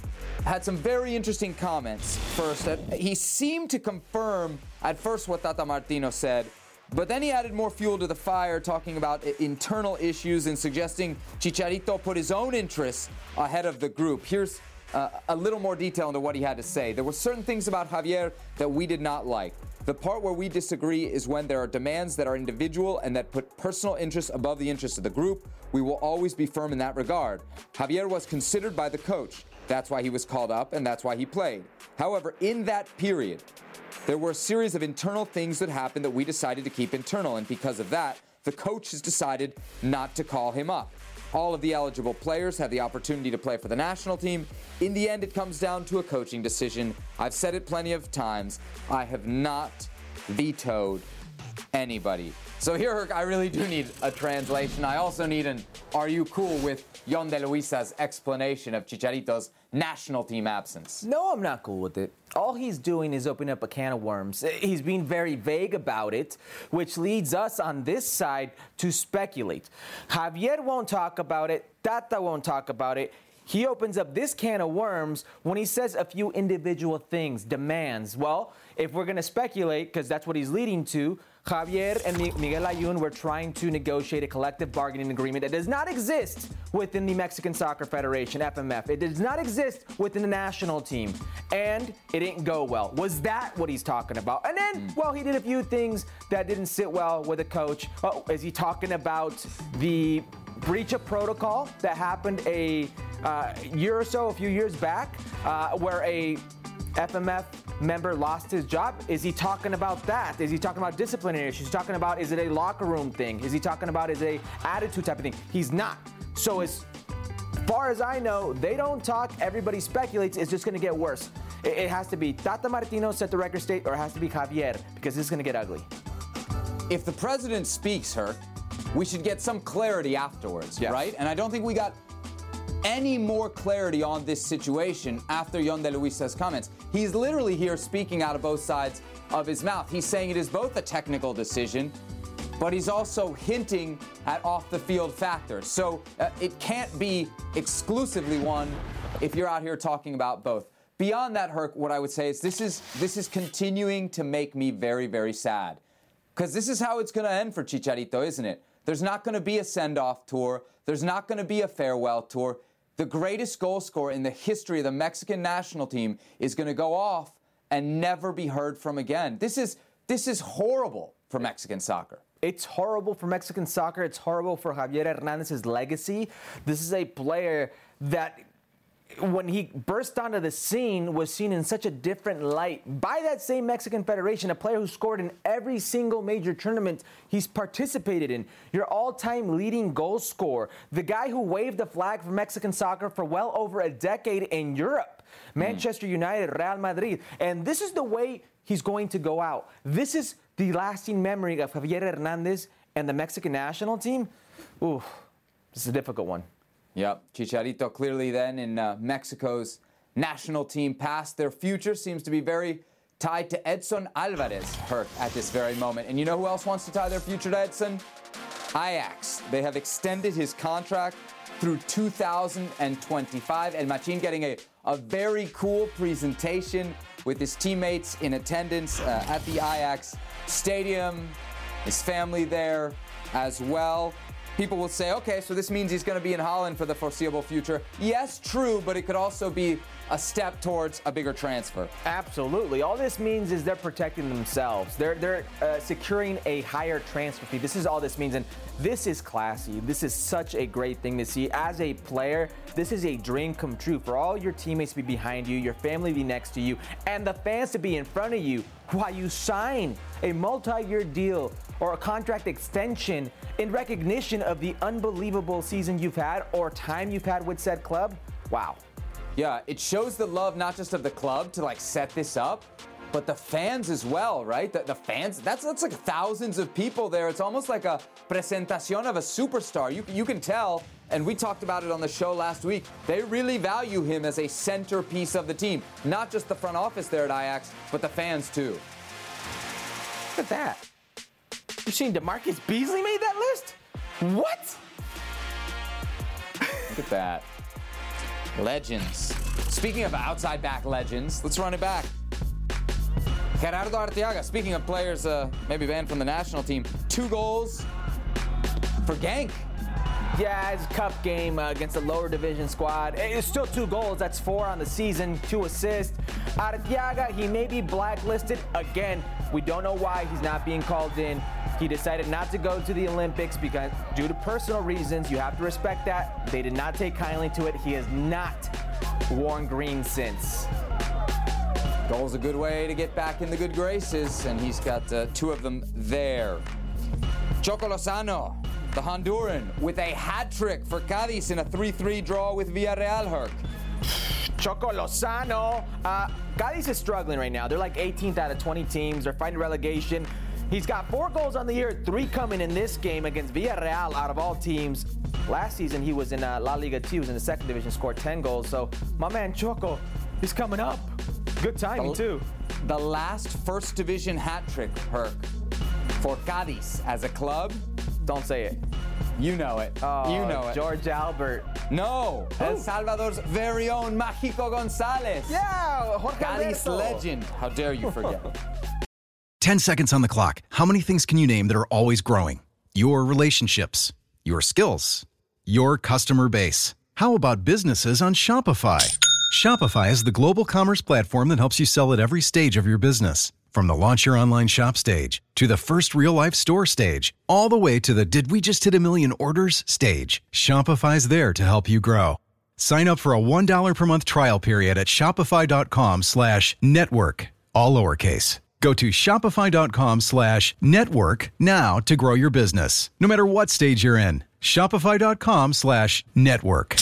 had some very interesting comments. First, that he seemed to confirm at first what Tata Martino said, but then he added more fuel to the fire, talking about internal issues and suggesting Chicharito put his own interests ahead of the group. Here's uh, a little more detail into what he had to say. There were certain things about Javier that we did not like. The part where we disagree is when there are demands that are individual and that put personal interests above the interests of the group. We will always be firm in that regard. Javier was considered by the coach. That's why he was called up, and that's why he played. However, in that period, there were a series of internal things that happened that we decided to keep internal, and because of that, the coach has decided not to call him up. All of the eligible players have the opportunity to play for the national team. In the end, it comes down to a coaching decision. I've said it plenty of times. I have not vetoed anybody. So here, I really do need a translation. I also need an are you cool with Yon de Luisa's explanation of Chicharito's national team absence? No, I'm not cool with it. All he's doing is opening up a can of worms. He's being very vague about it, which leads us on this side to speculate. Javier won't talk about it. Tata won't talk about it. He opens up this can of worms when he says a few individual things, demands. Well, if we're going to speculate, because that's what he's leading to, Javier and Miguel Ayun were trying to negotiate a collective bargaining agreement that does not exist within the Mexican Soccer Federation, F M F. It does not exist within the national team. And it didn't go well. Was that what he's talking about? And then, mm. well, he did a few things that didn't sit well with the coach. Oh, is he talking about the breach of protocol that happened a uh, year or so, a few years back, uh, where a F M F member lost his job? Is he talking about that? Is he talking about disciplinary issues? He's talking about, is it a locker room thing? Is he talking about, is it a attitude type of thing? He's not. So as far as I know, they don't talk. Everybody speculates. It's just going to get worse. It, it has to be Tata Martino set the record straight, or it has to be Javier, because this is going to get ugly. If the president speaks, Herc, we should get some clarity afterwards, yes. right? And I don't think we got any more clarity on this situation after Yon de Luisa's comments. He's literally here speaking out of both sides of his mouth. He's saying it is both a technical decision, but he's also hinting at off-the-field factors. So uh, it can't be exclusively one if you're out here talking about both. Beyond that, Herc, what I would say is this is this is continuing to make me very, very sad. Because this is how it's going to end for Chicharito, isn't it? There's not going to be a send-off tour. There's not going to be a farewell tour. The greatest goal scorer in the history of the Mexican national team is going to go off and never be heard from again. This is this is horrible for Mexican soccer. It's horrible for Mexican soccer. It's horrible for Javier Hernandez's legacy. This is a player that, when he burst onto the scene, was seen in such a different light by that same Mexican Federation, a player who scored in every single major tournament he's participated in, your all-time leading goal scorer, the guy who waved the flag for Mexican soccer for well over a decade in Europe, Manchester mm. United, Real Madrid, and this is the way he's going to go out. This is the lasting memory of Javier Hernandez and the Mexican national team. Ooh, this is a difficult one. Yep, Chicharito clearly then in uh, Mexico's national team past. Their future seems to be very tied to Edson Alvarez, Herc, at this very moment. And you know who else wants to tie their future to Edson? Ajax. They have extended his contract through two thousand twenty-five. El Machín getting a, a very cool presentation with his teammates in attendance uh, at the Ajax stadium, his family there as well. People will say, okay, so this means he's going to be in Holland for the foreseeable future. Yes, true, but it could also be a step towards a bigger transfer. Absolutely. All this means is they're protecting themselves. They're they're uh, securing a higher transfer fee. This is all this means, and this is classy. This is such a great thing to see. As a player, this is a dream come true for all your teammates to be behind you, your family to be next to you, and the fans to be in front of you while you sign a multi-year deal or a contract extension in recognition of the unbelievable season you've had or time you've had with said club. Wow. Yeah, it shows the love not just of the club to like set this up, but the fans as well, right? The, the fans, that's that's like thousands of people there. It's almost like a presentación of a superstar. You, you can tell, and we talked about it on the show last week, they really value him as a centerpiece of the team. Not just the front office there at Ajax, but the fans too. Look at that. You seen DeMarcus Beasley made that list? What? Look at that. Legends. Speaking of outside back legends, let's run it back. Gerardo Arteaga, speaking of players uh, maybe banned from the national team, two goals for Genk. Yeah, it's a cup game uh, against a lower division squad. It's still two goals. That's four on the season, two assists. Arteaga, he may be blacklisted. Again, we don't know why he's not being called in. He decided not to go to the Olympics because due to personal reasons. You have to respect that. They did not take kindly to it. He has not worn green since. Goal's a good way to get back in the good graces, and he's got uh, two of them there. Choco Lozano, the Honduran, with a hat trick for Cádiz in a three three draw with Villarreal, Herc. Choco Lozano. Uh, Cádiz is struggling right now. They're like eighteenth out of twenty teams. They're fighting relegation. He's got four goals on the year, three coming in this game against Villarreal out of all teams. Last season, he was in uh, La Liga two, he was in the second division, scored ten goals. So my man Choco, he's coming up. Good timing, the, too. The last first division hat trick, Herc, for Cádiz as a club. Don't say it. You know it. Oh, you know it. George Albert. No. Who? El Salvador's very own Mágico González. Yeah, Jorge Cádiz Alberto. legend. How dare you forget? ten seconds on the clock. How many things can you name that are always growing? Your relationships, your skills, your customer base. How about businesses on Shopify? Shopify is the global commerce platform that helps you sell at every stage of your business. From the launch your online shop stage, to the first real-life store stage, all the way to the did we just hit a million orders stage. Shopify's there to help you grow. Sign up for a one dollar per month trial period at shopify.com slash network, all lowercase. Go to shopify.com slash network now to grow your business, no matter what stage you're in. Shopify.com slash network.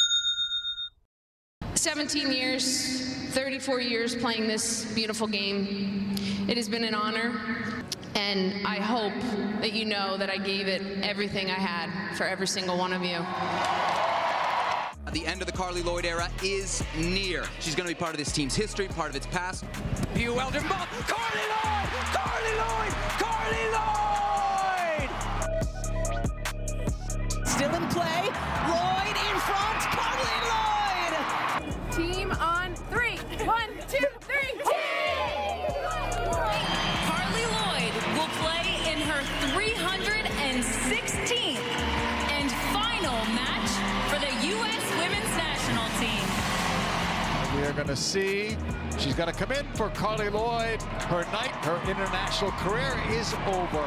seventeen years, thirty-four years playing this beautiful game. It has been an honor, and I hope that you know that I gave it everything I had for every single one of you. The end of the Carli Lloyd era is near. She's going to be part of this team's history, part of its past. Hugh Weldon ball. Carli Lloyd! Carli Lloyd! Carli Lloyd! Still in play. Lloyd in front. Carli Lloyd! Team on three. One, two, three. Team! Carli Lloyd will play in her three hundred sixteenth and final match for the U S Women's National Team. We are going to see, she's going to come in for Carli Lloyd. Her night, her international career is over.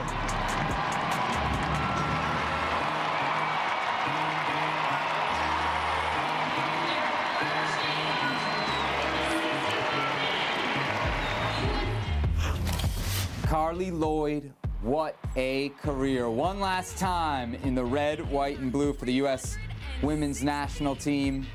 Carli Lloyd, what a career. One last time in the red, white, and blue for the U S Women's National Team.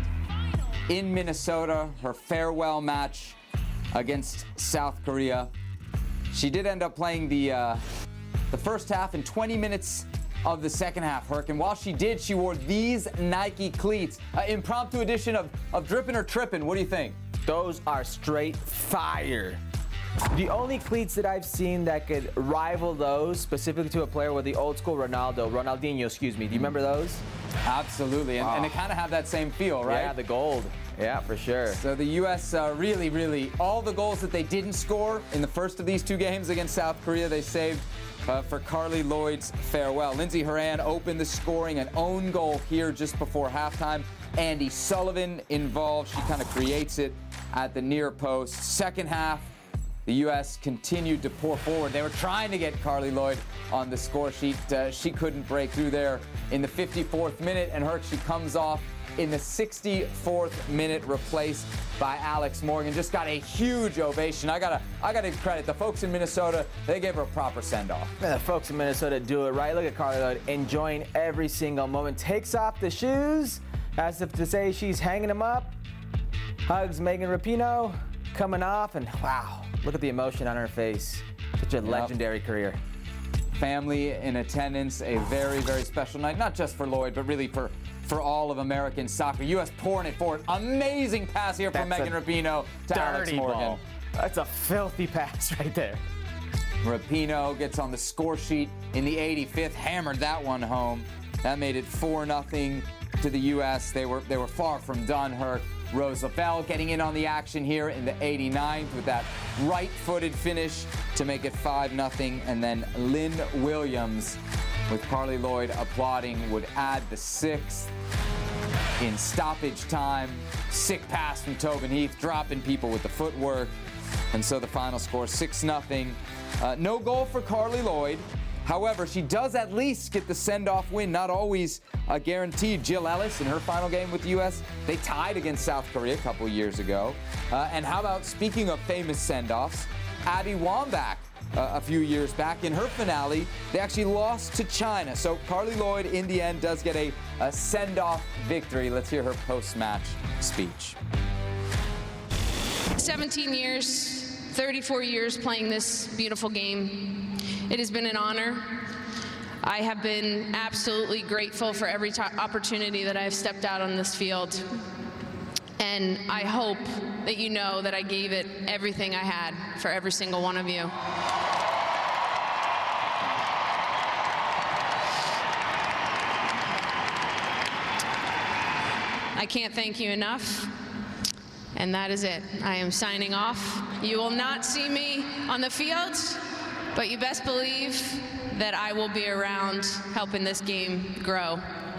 In Minnesota, her farewell match against South Korea. She did end up playing the, uh, the first half and twenty minutes of the second half, Herc. And while she did, she wore these Nike cleats. Uh, impromptu edition of, of Drippin' or Trippin'. What do you think? Those are straight fire. The only cleats that I've seen that could rival those, specifically to a player, were the old school Ronaldo, Ronaldinho, excuse me. Do you remember those? Absolutely, and, Wow. and they kind of have that same feel, right? Yeah, the gold. Yeah, for sure. So the U S uh, really, really, all the goals that they didn't score in the first of these two games against South Korea, they saved uh, for Carli Lloyd's farewell. Lindsey Horan opened the scoring, an own goal here just before halftime. Andy Sullivan involved. She kind of creates it at the near post. Second half, the U S continued to pour forward. They were trying to get Carli Lloyd on the score sheet. Uh, she couldn't break through there in the fifty-fourth minute, and Herc, she comes off in the sixty-fourth minute, replaced by Alex Morgan. Just got a huge ovation. I gotta, I gotta credit the folks in Minnesota. They gave her a proper send-off. The folks in Minnesota do it right. Look at Carli Lloyd enjoying every single moment. Takes off the shoes as if to say she's hanging them up. Hugs Megan Rapinoe, coming off, and wow. Look at the emotion on her face. Such a yep. legendary career. Family in attendance, a very, very special night, not just for Lloyd, but really for, for all of American soccer. U S pouring it forward. Amazing pass here from Megan Rapinoe to Alex Morgan. Ball. That's a filthy pass right there. Rapinoe gets on the score sheet in the eighty-fifth, hammered that one home. That made it four nothing to the U S. They were, they were far from done, Herc. Rose Lavelle getting in on the action here in the eighty-ninth with that right-footed finish to make it five nothing. And then Lynn Williams, with Carli Lloyd applauding, would add the sixth in stoppage time. Sick pass from Tobin Heath, dropping people with the footwork. And so the final score, six nothing. Uh, no goal for Carli Lloyd. However, she does at least get the send-off win, not always uh, guaranteed. Jill Ellis, in her final game with the U S, they tied against South Korea a couple years ago. Uh, and how about, speaking of famous send-offs, Abby Wambach, uh, a few years back in her finale, they actually lost to China. So Carli Lloyd, in the end, does get a, a send-off victory. Let's hear her post-match speech. seventeen years, thirty-four years playing this beautiful game. It has been an honor. I have been absolutely grateful for every t- opportunity that I have stepped out on this field. And I hope that you know that I gave it everything I had for every single one of you. I can't thank you enough. And that is it. I am signing off. You will not see me on the field, but you best believe that I will be around helping this game grow.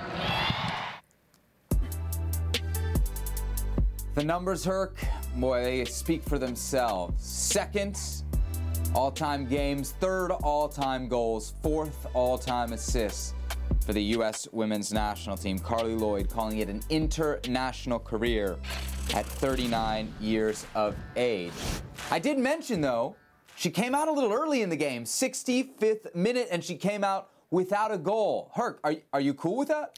The numbers, Herc, boy, they speak for themselves. Second all-time games, third all-time goals, fourth all-time assists for the U S women's national team. Carli Lloyd calling it an international career at thirty-nine years of age. I did mention, though, she came out a little early in the game, sixty-fifth minute, and she came out without a goal. Herc, are, are you cool with that?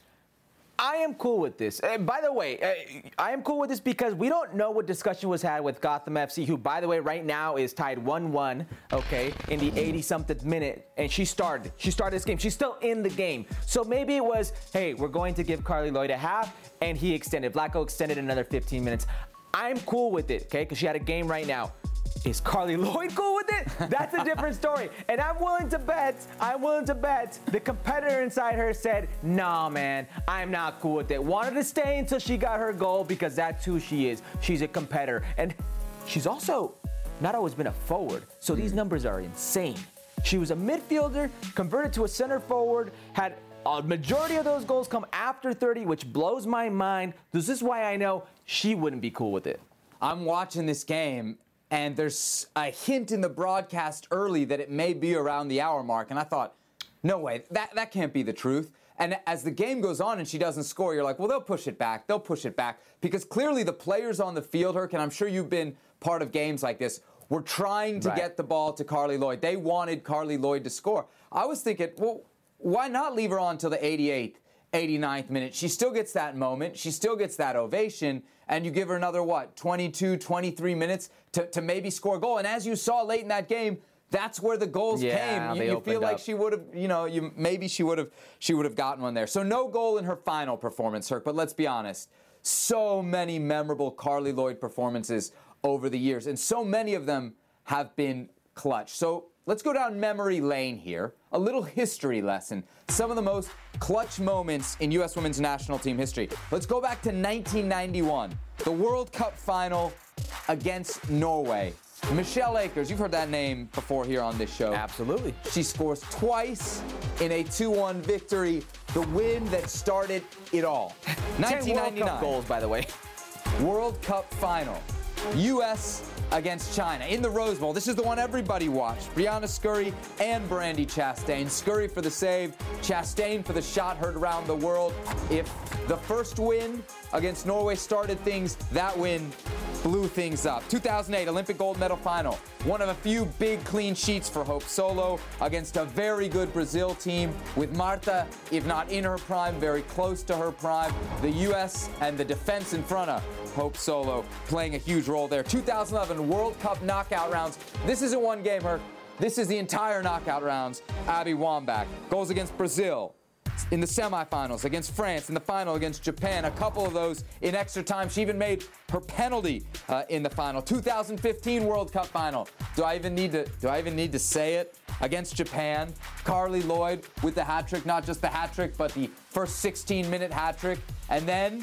I am cool with this. Uh, by the way, uh, I am cool with this because we don't know what discussion was had with Gotham F C, who, by the way, right now is tied one one, okay, in the eighty-something minute, and she started. She started this game. She's still in the game. So maybe it was, hey, we're going to give Carli Lloyd a half, and he extended. Vlatko extended another fifteen minutes. I'm cool with it, okay, because she had a game right now. Is Carli Lloyd cool with it? That's a different story. And I'm willing to bet, I'm willing to bet the competitor inside her said, nah, man, I'm not cool with it. Wanted to stay until she got her goal because that's who she is. She's a competitor. And she's also not always been a forward. So these numbers are insane. She was a midfielder, converted to a center forward, had a majority of those goals come after thirty, which blows my mind. This is why I know she wouldn't be cool with it. I'm watching this game, and there's a hint in the broadcast early that it may be around the hour mark. And I thought, no way, that, that can't be the truth. And as the game goes on and she doesn't score, you're like, well, they'll push it back. They'll push it back. Because clearly the players on the field, Herc, and I'm sure you've been part of games like this, were trying to right. get the ball to Carli Lloyd. They wanted Carli Lloyd to score. I was thinking, well, why not leave her on until the eighty-eighth, eighty-ninth minute? She still gets that moment. She still gets that ovation. And you give her another, what, twenty-two, twenty-three minutes to, to maybe score a goal. And as you saw late in that game, that's where the goals yeah, came. You, you feel like up. she would have, you know, you maybe she would have she would have gotten one there. So no goal in her final performance, Herc. But let's be honest, so many memorable Carli Lloyd performances over the years, and so many of them have been clutch. So let's go down memory lane here. A little history lesson. Some of the most clutch moments in U S women's national team history. Let's go back to nineteen ninety-one, the World Cup final against Norway. Michelle Akers, you've heard that name before here on this show. Absolutely. She scores twice in a two one victory, the win that started it all. nineteen ninety-nine. World Cup goals, by the way. World Cup final. U S against China in the Rose Bowl. This is the one everybody watched. Brianna Scurry and Brandi Chastain. Scurry for the save, Chastain for the shot heard around the world. If the first win against Norway started things, that win blew things up. two thousand eight Olympic gold medal final. One of a few big clean sheets for Hope Solo against a very good Brazil team with Marta, if not in her prime, very close to her prime. The U S and the defense in front of Hope Solo playing a huge role there. two thousand eleven World Cup knockout rounds. This isn't one game, Herc. This is the entire knockout rounds. Abby Wambach goals against Brazil in the semifinals, against France in the final, against Japan. A couple of those in extra time. She even made her penalty uh, in the final. two thousand fifteen World Cup final. Do I even need to? Do I even need to say it? Against Japan, Carli Lloyd with the hat trick. Not just the hat trick, but the first sixteen-minute hat trick. And then,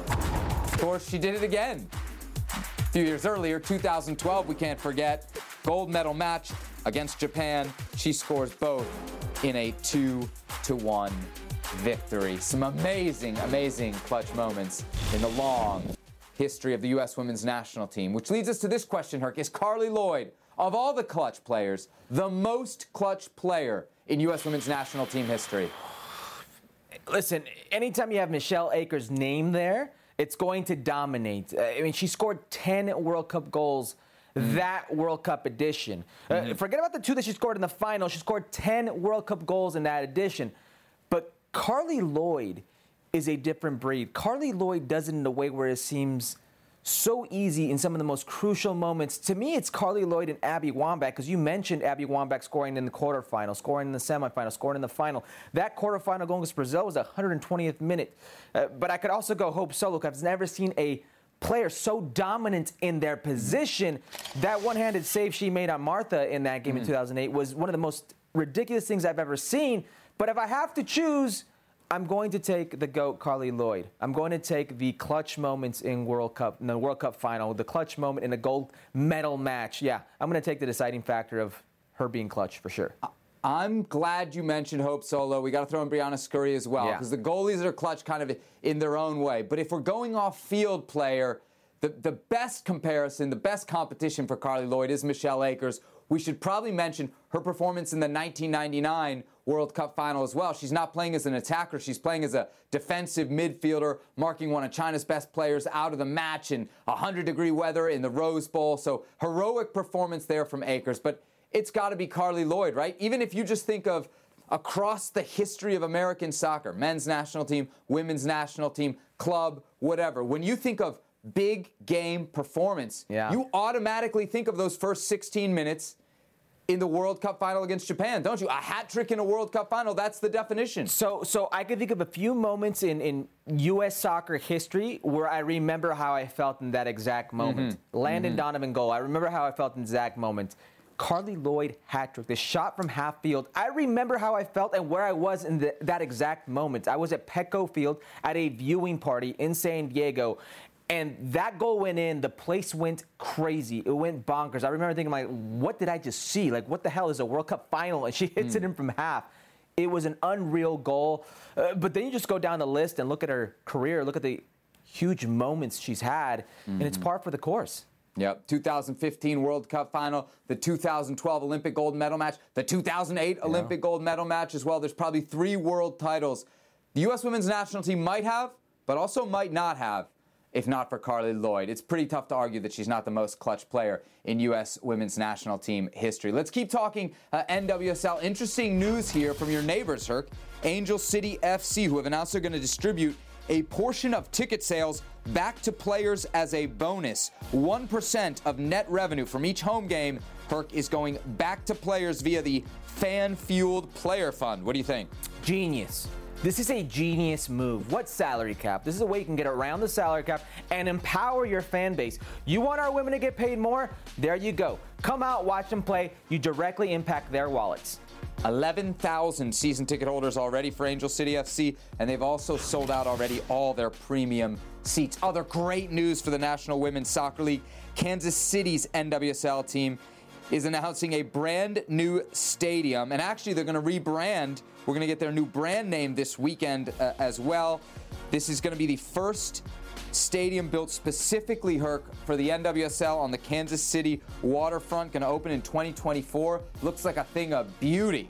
of course, she did it again. A few years earlier, two thousand twelve, we can't forget, gold medal match against Japan. She scores both in a two to one victory. Some amazing, amazing clutch moments in the long history of the U S women's national team. Which leads us to this question, Herc. Is Carli Lloyd, of all the clutch players, the most clutch player in U S women's national team history? Listen, anytime you have Michelle Akers' name there, it's going to dominate. Uh, I mean, she scored ten World Cup goals mm. that World Cup edition. Mm-hmm. Uh, forget about the two that she scored in the final. She scored ten World Cup goals in that edition. But Carli Lloyd is a different breed. Carli Lloyd does it in a way where it seems so easy in some of the most crucial moments. To me, it's Carli Lloyd and Abby Wambach, because you mentioned Abby Wambach scoring in the quarterfinal, scoring in the semifinal, scoring in the final. That quarterfinal goal against Brazil was the one hundred twentieth minute. Uh, but I could also go Hope Solo, because I've never seen a player so dominant in their position. That one-handed save she made on Martha in that game mm. in two thousand eight was one of the most ridiculous things I've ever seen. But if I have to choose, I'm going to take the GOAT, Carly Lloyd. I'm going to take the clutch moments in World Cup, in the World Cup final, the clutch moment in a gold medal match. Yeah, I'm going to take the deciding factor of her being clutch for sure. I'm glad you mentioned Hope Solo. We got to throw in Brianna Scurry as well, because yeah. the goalies are clutch kind of in their own way. But if we're going off field player, the, the best comparison, the best competition for Carly Lloyd is Michelle Akers. We should probably mention her performance in the nineteen ninety-nine World Cup final as well. She's not playing as an attacker. She's playing as a defensive midfielder, marking one of China's best players out of the match in one hundred degree weather in the Rose Bowl. So heroic performance there from Akers. But it's got to be Carly Lloyd, right? Even if you just think of across the history of American soccer, men's national team, women's national team, club, whatever, when you think of big game performance, yeah. you automatically think of those first sixteen minutes in the World Cup final against Japan, don't you? A hat trick in a World Cup final, that's the definition. So so I can think of a few moments in, in U S soccer history where I remember how I felt in that exact moment. Mm-hmm. Landon mm-hmm. Donovan goal, I remember how I felt in the exact moment. Carly Lloyd hat trick, the shot from half field. I remember how I felt and where I was in the, that exact moment. I was at Petco Field at a viewing party in San Diego. And that goal went in, the place went crazy. It went bonkers. I remember thinking, like, what did I just see? Like, what the hell is a World Cup final? And she hits mm. it in from half. It was an unreal goal. Uh, but then you just go down the list and look at her career, look at the huge moments she's had, mm-hmm. and it's par for the course. Yep, two thousand fifteen World Cup final, the two thousand twelve Olympic gold medal match, the two thousand eight yeah. Olympic gold medal match as well. There's probably three world titles the U S women's national team might have, but also might not have, if not for Carly Lloyd. It's pretty tough to argue that she's not the most clutch player in U S women's national team history. Let's keep talking uh, N W S L. Interesting news here from your neighbors, Herc. Angel City F C, who have announced they're going to distribute a portion of ticket sales back to players as a bonus. one percent of net revenue from each home game, Herc, is going back to players via the Fan-Fueled Player Fund. What do you think? Genius. This is a genius move. What salary cap? This is a way you can get around the salary cap and empower your fan base. You want our women to get paid more? There you go. Come out, watch them play. You directly impact their wallets. eleven thousand season ticket holders already for Angel City F C, and they've also sold out already all their premium seats. Other great news for the National Women's Soccer League. Kansas City's N W S L team is announcing a brand new stadium, and actually they're going to rebrand. We're going to get their new brand name this weekend uh, as well. This is going to be the first stadium built specifically, Herc, for the N W S L on the Kansas City waterfront. Going to open in twenty twenty-four. Looks like a thing of beauty.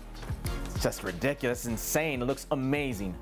It's just ridiculous, insane. It looks amazing.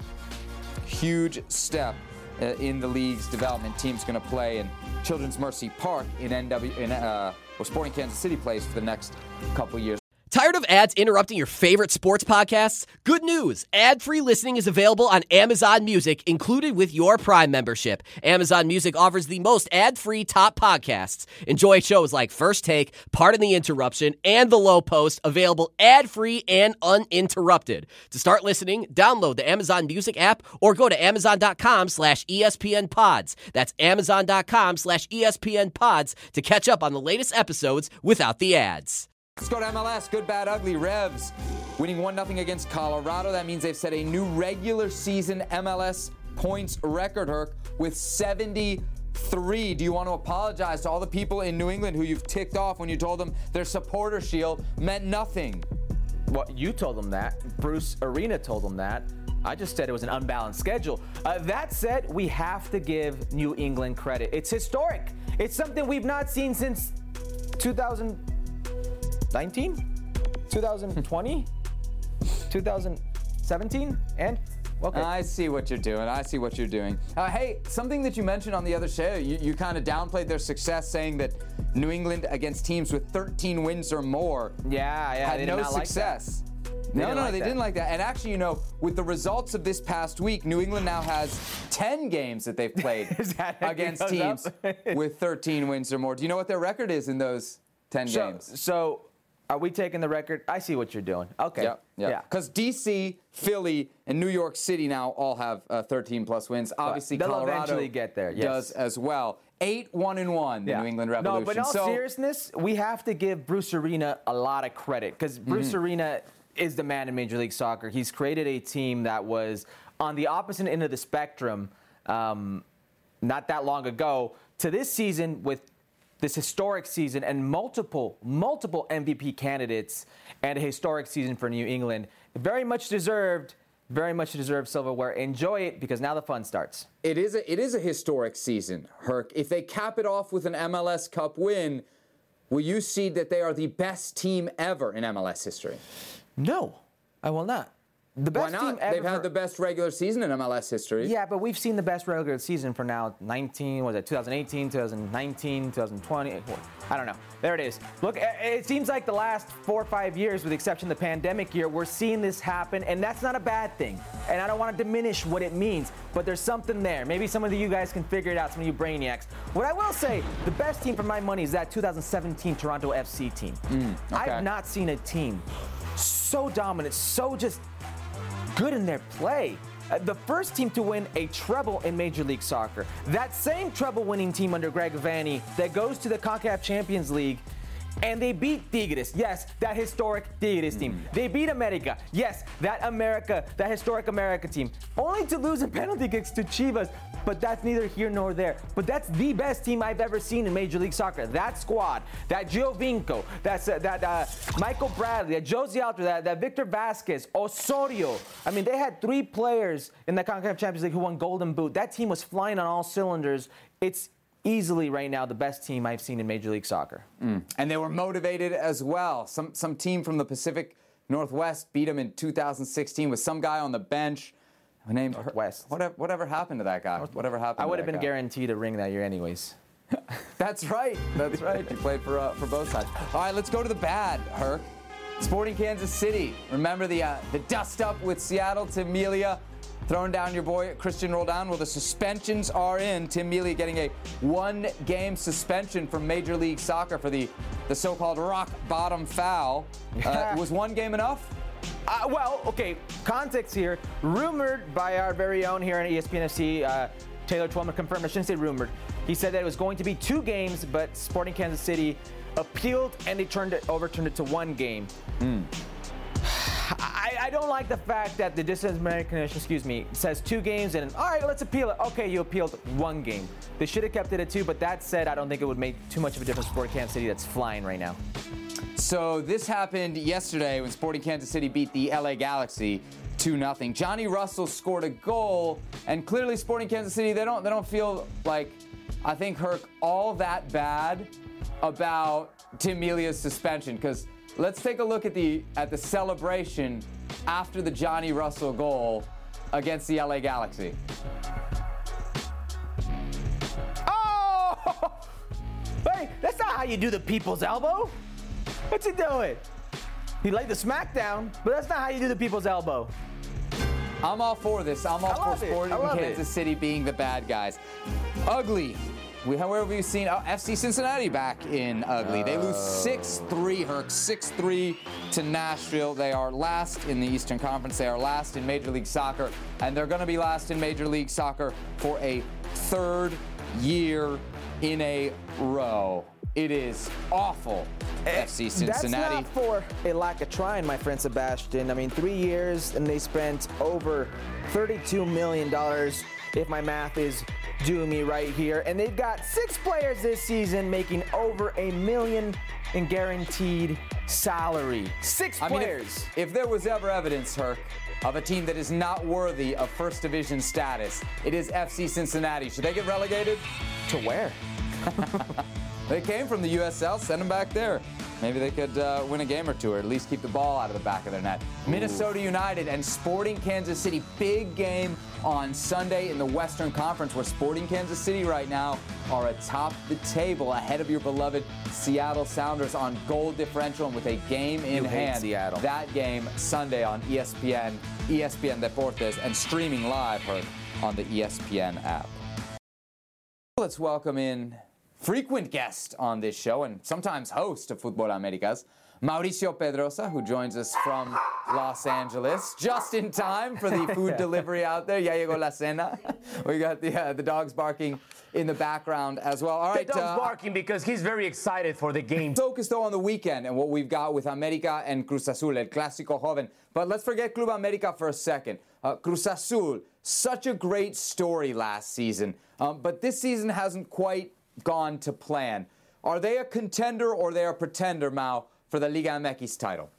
Huge step uh, in the league's development. Team's going to play in Children's Mercy Park in N W in uh, where Sporting Kansas City plays for the next couple years. Tired of ads interrupting your favorite sports podcasts? Good news! Ad-free listening is available on Amazon Music, included with your Prime membership. Amazon Music offers the most ad-free top podcasts. Enjoy shows like First Take, Pardon the Interruption, and The Low Post, available ad-free and uninterrupted. To start listening, download the Amazon Music app or go to amazon.com slash ESPN pods. That's amazon.com slash ESPN pods to catch up on the latest episodes without the ads. Let's go to M L S. Good, bad, ugly. Revs winning one nothing against Colorado. That means they've set a new regular season M L S points record, Herc, with seventy-three. Do you want to apologize to all the people in New England who you've ticked off when you told them their supporter shield meant nothing? Well, you told them that. Bruce Arena told them that. I just said it was an unbalanced schedule. Uh, that said, we have to give New England credit. It's historic. It's something we've not seen since two thousand nineteen, two thousand twenty, two thousand seventeen, and okay. I see what you're doing. I see what you're doing. Uh, hey, something that you mentioned on the other show, you, you kind of downplayed their success, saying that New England against teams with thirteen wins or more yeah, yeah, had they no did not success. Like no, no, like they that. didn't like that. And actually, you know, with the results of this past week, New England now has ten games that they've played against teams with thirteen wins or more. Do you know what their record is in those ten so, games? So, are we taking the record? I see what you're doing. Okay. Yeah, yeah. Because D C, Philly, and New York City now all have uh, thirteen plus wins. Obviously, They'll Colorado eventually get there. Yes. does as well. Eight, one, and one, the yeah. New England Revolution. No, but in all so, seriousness, we have to give Bruce Arena a lot of credit because Bruce mm-hmm. Arena is the man in Major League Soccer. He's created a team that was on the opposite end of the spectrum um, not that long ago to this season with this historic season and multiple, multiple M V P candidates and a historic season for New England. Very much deserved. Very much deserved silverware. Enjoy it because now the fun starts. It is a, it is a historic season, Herc. If they cap it off with an M L S Cup win, will you see that they are the best team ever in M L S history? No, I will not. The best Why not? team ever. They've had the best regular season in M L S history. Yeah, but we've seen the best regular season for now nineteen, was it twenty eighteen, twenty nineteen, twenty twenty? I don't know. There it is. Look, it seems like the last four or five years, with the exception of the pandemic year, we're seeing this happen, and that's not a bad thing. And I don't want to diminish what it means, but there's something there. Maybe some of you guys can figure it out, some of you brainiacs. What I will say, the best team for my money is that two thousand seventeen Toronto F C team. Mm, okay. I've not seen a team so dominant, so just good in their play. Uh, the first team to win a treble in Major League Soccer. That same treble-winning team under Greg Vanney that goes to the CONCACAF Champions League, and they beat Tigres. Yes, that historic Tigres team. Mm. They beat America. Yes, that America, that historic America team. Only to lose in penalty kicks to Chivas, but that's neither here nor there. But that's the best team I've ever seen in Major League Soccer. That squad, that Giovinco, that's, uh, that uh, Michael Bradley, that Josie Alter, that, that Victor Vasquez, Osorio. I mean, they had three players in the CONCACAF Champions League who won Golden Boot. That team was flying on all cylinders. It's easily right now the best team I've seen in Major League Soccer. Mm. And they were motivated as well. Some some team from the Pacific Northwest beat them in two thousand sixteen with some guy on the bench named Northwest. Whatever, whatever happened to that guy? Whatever happened I to would have that been guy? guaranteed a ring that year anyways. That's right. That's right. You played for uh, for both sides. All right, let's go to the bad, Herc. Sporting Kansas City. Remember the uh, the dust up with Seattle, Tim Melia throwing down your boy Christian Roldan. Well, the suspensions are in. Tim Melia getting a one-game suspension from Major League Soccer for the, the so-called rock bottom foul. Uh, was one game enough? Uh, well, okay, context here. Rumored by our very own here on E S P N F C, uh, Taylor Twellman confirmed, I shouldn't say rumored. He said that it was going to be two games, but Sporting Kansas City appealed and they turned it, overturned it to one game. Mm. I, I don't like the fact that the disciplinary commission, excuse me, says two games and, all right, let's appeal it. Okay, you appealed one game. They should have kept it at two, but that said, I don't think it would make too much of a difference for Kansas City that's flying right now. So this happened yesterday when Sporting Kansas City beat the L A Galaxy two nothing. Johnny Russell scored a goal, and clearly Sporting Kansas City, they don't they don't feel like, I think, Herc, all that bad about Tim Melia's suspension, because let's take a look at the at the celebration after the Johnny Russell goal against the L A Galaxy. Oh! Hey, that's not how you do the people's elbow. What's he doing? He laid the smackdown, but that's not how you do the people's elbow. I'm all for this. I'm all for Sporting Kansas it. City being the bad guys. Ugly. We, however, we've seen oh, F C Cincinnati back in ugly. They lose six three, Herc, six three to Nashville. They are last in the Eastern Conference. They are last in Major League Soccer, and they're going to be last in Major League Soccer for a third year in a row. It is awful, F C Cincinnati. That's not for a lack of trying, my friend Sebastian. I mean, three years, and they spent over thirty-two million dollars, if my math is doing me right here. And they've got six players this season making over a million in guaranteed salary. Six I mean, players. If, if there was ever evidence, Herc, of a team that is not worthy of first division status, it is F C Cincinnati. Should they get relegated? To where? They came from the U S L, send them back there. Maybe they could uh, win a game or two, or at least keep the ball out of the back of their net. Ooh. Minnesota United and Sporting Kansas City, big game on Sunday in the Western Conference, where Sporting Kansas City right now are atop the table, ahead of your beloved Seattle Sounders on goal differential and with a game in you hand. Hate Seattle. That game Sunday on E S P N, E S P N Deportes, and streaming live, Herc, on the E S P N app. Let's welcome in frequent guest on this show and sometimes host of Futbol Americas, Mauricio Pedrosa, who joins us from Los Angeles, just in time for the food delivery out there. Ya llegó la cena. We got the uh, the dogs barking in the background as well. All right, the dog's uh, barking because he's very excited for the game. Focus though on the weekend and what we've got with América and Cruz Azul, El Clásico Joven. But let's forget Club América for a second. Uh, Cruz Azul, such a great story last season, um, but this season hasn't quite gone to plan. Are they a contender or they are a pretender, Mau, for the Liga M X title?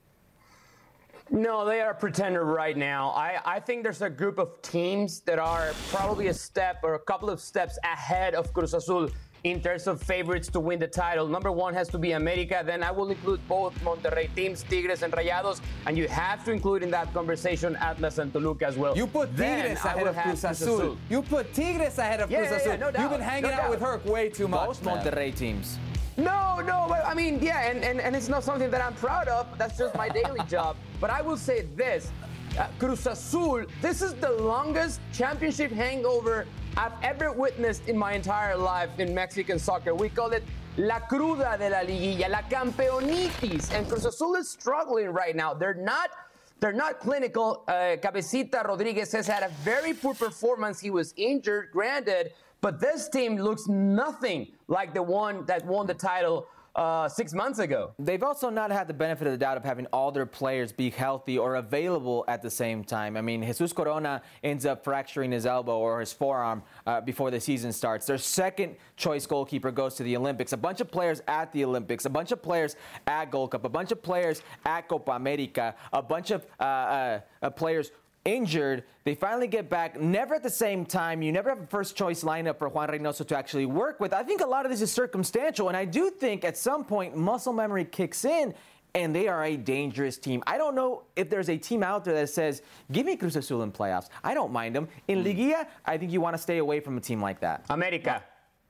No, they are a pretender right now. I, I think there's a group of teams that are probably a step or a couple of steps ahead of Cruz Azul in terms of favorites to win the title. Number one has to be América. Then I will include both Monterrey teams, Tigres and Rayados. And you have to include in that conversation Atlas and Toluca as well. You put Tigres ahead of Cruz Azul. Azul. You put Tigres ahead of yeah, Cruz Azul. Yeah, yeah, no doubt. You've been hanging no out doubt. with Herc way too much. Most Monterrey teams. No, no, but I mean, yeah, and, and, and it's not something that I'm proud of. That's just my daily job. But I will say this. Uh, Cruz Azul, this is the longest championship hangover I've ever witnessed in my entire life in Mexican soccer. We call it La Cruda de la Liguilla, La Campeonitis. And Cruz Azul is struggling right now. They're not they're not clinical. Uh, Cabecita Rodriguez has had a very poor performance. He was injured, granted, but this team looks nothing like the one that won the title Uh, six months ago. They've also not had the benefit of the doubt of having all their players be healthy or available at the same time. I mean, Jesus Corona ends up fracturing his elbow or his forearm uh, before the season starts. Their second choice goalkeeper goes to the Olympics. A bunch of players at the Olympics, a bunch of players at Gold Cup, a bunch of players at Copa America, a bunch of uh, uh, uh, players injured. They finally get back, never at the same time. You never have a first choice lineup for Juan Reynoso to actually work with. I think a lot of this is circumstantial, and I do think at some point muscle memory kicks in and they are a dangerous team. I don't know if there's a team out there that says, give me Cruz Azul in playoffs. I don't mind them. In Liguilla, I think you want to stay away from a team like that. America.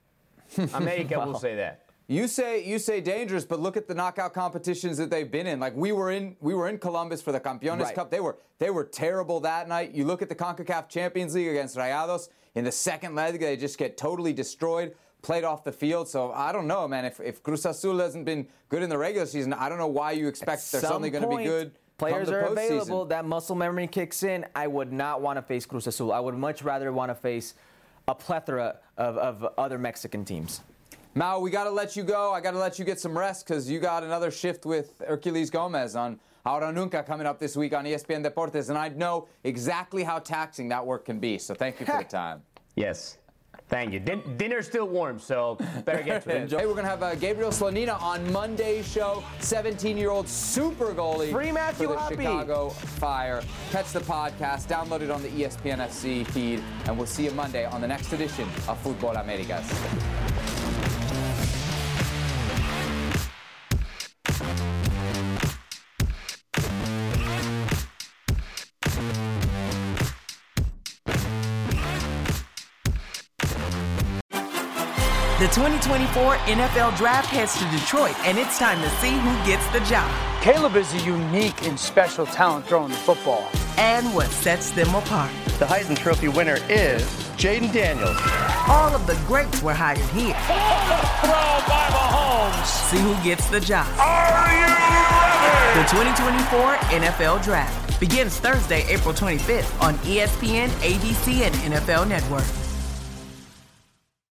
America Wow. will say that. You say you say dangerous, but look at the knockout competitions that they've been in. Like we were in we were in Columbus for the Campeones Right. Cup. They were they were terrible that night. You look at the CONCACAF Champions League against Rayados. In the second leg, they just get totally destroyed, played off the field. So I don't know, man. If if Cruz Azul hasn't been good in the regular season, I don't know why you expect At they're some suddenly going to be point, good. Players come the are available. postseason. That muscle memory kicks in. I would not want to face Cruz Azul. I would much rather want to face a plethora of, of other Mexican teams. Mau, we got to let you go. I got to let you get some rest because you got another shift with Herculez Gomez on Ahora Nunca coming up this week on E S P N Deportes, and I know exactly how taxing that work can be, so thank you for the time. Yes. Thank you. Din- dinner's still warm, so better get to it. Hey, we're going to have uh, Gabriel Slonina on Monday's show, seventeen-year-old super goalie Free Matthew for the Hoppe. Chicago Fire. Catch the podcast, download it on the E S P N F C feed, and we'll see you Monday on the next edition of Fútbol Américas. The twenty twenty-four N F L Draft heads to Detroit, and it's time to see who gets the job. Caleb is a unique and special talent throwing the football. And what sets them apart. The Heisman Trophy winner is Jaden Daniels. All of the greats were hired here. Throw by Mahomes. See who gets the job. Are you ready? The twenty twenty-four N F L Draft begins Thursday, April twenty-fifth on E S P N, A B C, and N F L Network.